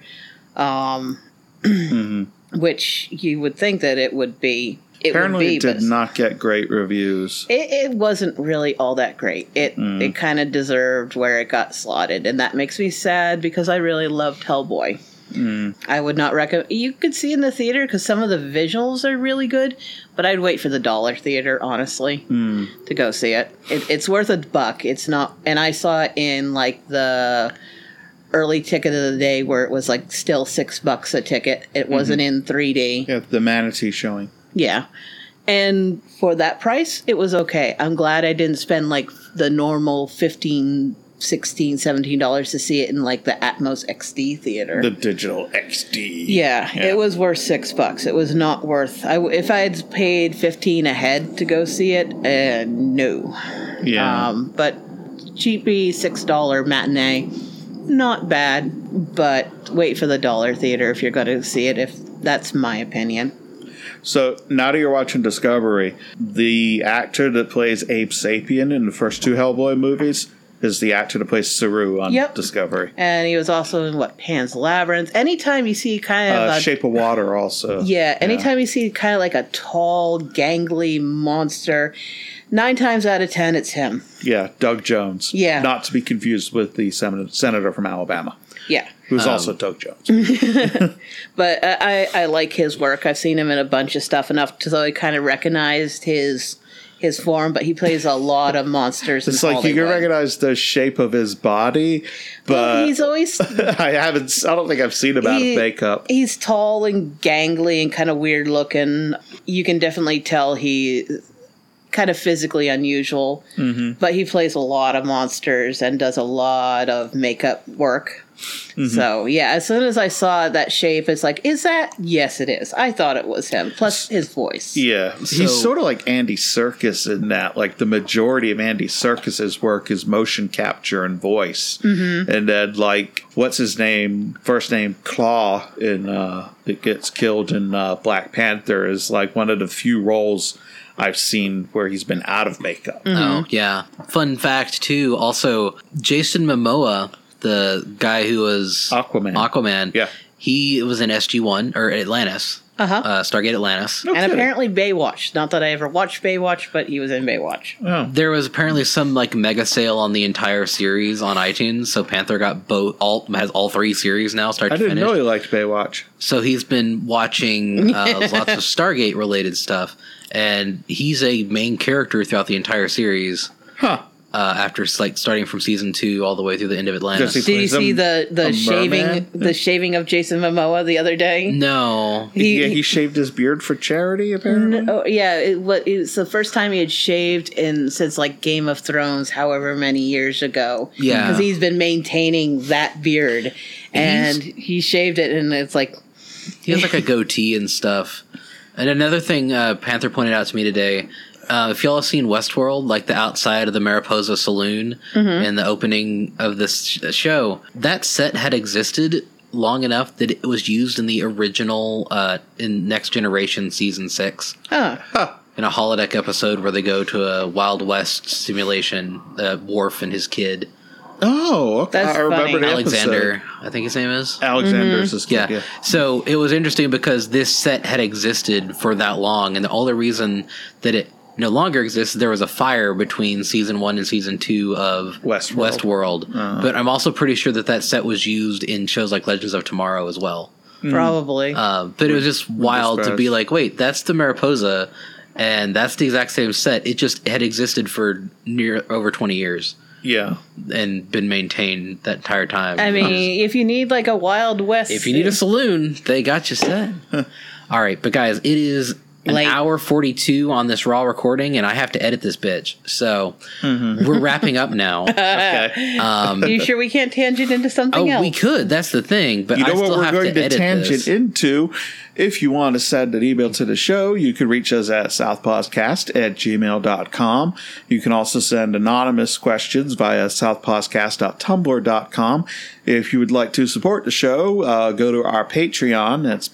which you would think that it would be. Apparently it did not get great reviews. It wasn't really all that great. It kind of deserved where it got slotted, and that makes me sad, because I really loved Hellboy. I would not recommend. You could see in the theater, because some of the visuals are really good, but I'd wait for the dollar theater, honestly, to go see it. It's worth $1. It's not, and I saw it in like the early ticket of the day, where it was like still $6 a ticket. It wasn't in 3D. Yeah, the Manatee showing. Yeah, and for that price, it was okay. I'm glad I didn't spend like the normal $15, $16, $17 to see it in like the Atmos XD theater. The digital XD. Yeah, it was worth $6. It was not worth. If I had paid $15 ahead to go see it, no. Yeah. But cheapy $6 matinee, not bad. But wait for the dollar theater if you're going to see it. If that's my opinion. So now that you're watching Discovery, the actor that plays Abe Sapien in the first 2 Hellboy movies is the actor that plays Saru on Discovery. And he was also in, Pan's Labyrinth. Anytime you see kind of Shape of Water also. Yeah, anytime you see kind of like a tall, gangly monster, 9 times out of 10, it's him. Yeah, Doug Jones. Yeah. Not to be confused with the senator from Alabama. Yeah. Who's also Doug Jones. But I like his work. I've seen him in a bunch of stuff enough so I kind of recognized his form, but he plays a lot of monsters. It's like you can recognize the shape of his body, but he's always. I don't think I've seen him out of makeup. He's tall and gangly and kind of weird looking. You can definitely tell he kind of physically unusual, but he plays a lot of monsters and does a lot of makeup work. So, yeah, as soon as I saw that shape, it's like, is that? Yes, it is. I thought it was him, plus his voice. Yeah, So- he's sort of like Andy Serkis in that. Like the majority of Andy Serkis's work is motion capture and voice, and then like what's his name? First name Claw in that gets killed in Black Panther is like one of the few roles I've seen where he's been out of makeup. Oh, yeah. Fun fact, too. Also, Jason Momoa, the guy who was Aquaman. Yeah. He was in SG-1, or Atlantis. Stargate Atlantis. And apparently Baywatch. Not that I ever watched Baywatch, but he was in Baywatch. Oh. There was apparently some like mega sale on the entire series on iTunes, so Panther got has all 3 series now, start to I didn't finish. know he liked Baywatch. So he's been watching lots of Stargate related stuff, and he's a main character throughout the entire series. Huh. After like starting from season 2 all the way through the end of Atlantis. Does he- Did you see the a shaving merman? the shaving of Jason Momoa the other day? No. He shaved his beard for charity, apparently. Oh yeah, it's the first time he had shaved since like Game of Thrones, however many years ago. Yeah. because he's been maintaining that beard, and he shaved it, and it's like, He has like a goatee and stuff. And another thing Panther pointed out to me today, if y'all have seen Westworld, like the outside of the Mariposa Saloon in the opening of this show, that set had existed long enough that it was used in the original in Next Generation Season 6. In a holodeck episode where they go to a Wild West simulation, Worf and his kid. Oh, okay. That's I remember funny. the Alexander, episode. I think his name is. Alexander's his kid, Yeah. So it was interesting because this set had existed for that long, and the only reason that it no longer exists, there was a fire between season 1 and season 2 of Westworld. But I'm also pretty sure that show was used in shows like Legends of Tomorrow as well. probably. But it was just wild to be like, wait, that's the Mariposa, and that's the exact same set. It just had existed for over 20 years. Yeah. And been maintained that entire time. I mean, if you need like a Wild West, If you need a saloon, they got you set. All right, but guys, it is an hour 42 on this raw recording, and I have to edit this bitch. So we're wrapping up now. Okay. Are you sure we can't tangent into something else? We could. That's the thing. But You know I what still we're have going to edit tangent this. into? If you want to send an email to the show, you can reach us at southpodcast@gmail.com. You can also send anonymous questions via southpodcast.tumblr.com. If you would like to support the show, go to our Patreon. That's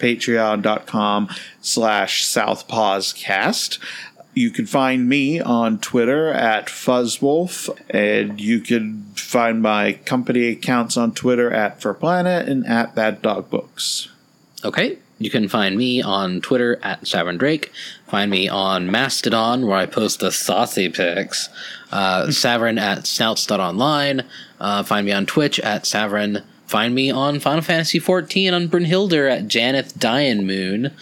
patreon.com/southpodcast. You can find me on Twitter at Fuzzwolf, and you can find my company accounts on Twitter at FurPlanet and at Bad Dog Books. Okay. You can find me on Twitter at Savin Drake. Find me on Mastodon, where I post the saucy pics. Savin at snouts.online. Find me on Twitch at Savin. Find me on Final Fantasy XIV on Brynhilder at Janeth Dyanmoon.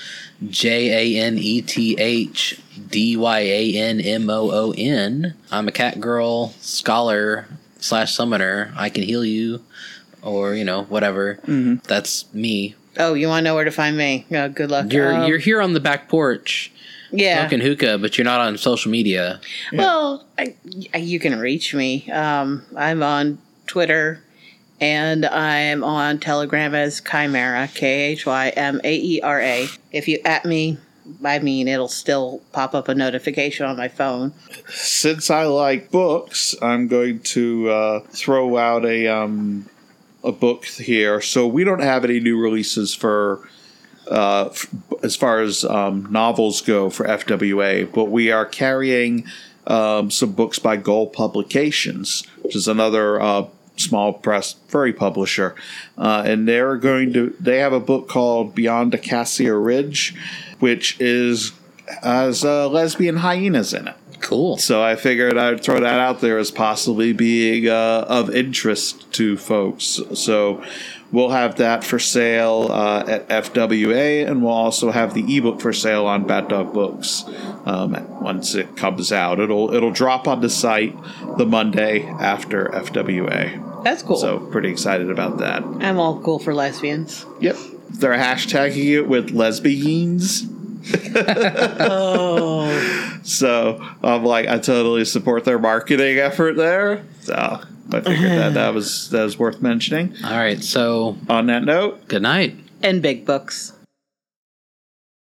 JANETH I'm a cat girl, scholar / summoner. I can heal you, or, whatever. That's me. Oh, you want to know where to find me? Good luck. You're here on the back porch, yeah. smoking hookah, but you're not on social media. Well, you can reach me. I'm on Twitter, and I'm on Telegram as Chimera, KHYMAERA. If you at me, I mean, it'll still pop up a notification on my phone. Since I like books, I'm going to throw out a book here. So we don't have any new releases for as far as novels go for FWA, but we are carrying some books by Gull Publications, which is another small press furry publisher, and they have a book called Beyond Acacia Ridge, which has lesbian hyenas in it. Cool. So I figured I'd throw that out there as possibly being of interest to folks. So we'll have that for sale at FWA, and we'll also have the ebook for sale on Bad Dog Books once it comes out. It'll drop on the site the Monday after FWA. That's cool. So pretty excited about that. I'm all cool for lesbians. Yep. They're hashtagging it with lesbians. Oh. So I'm like, I totally support their marketing effort there. So I figured that was worth mentioning. All right, so On that note, good night. And big books.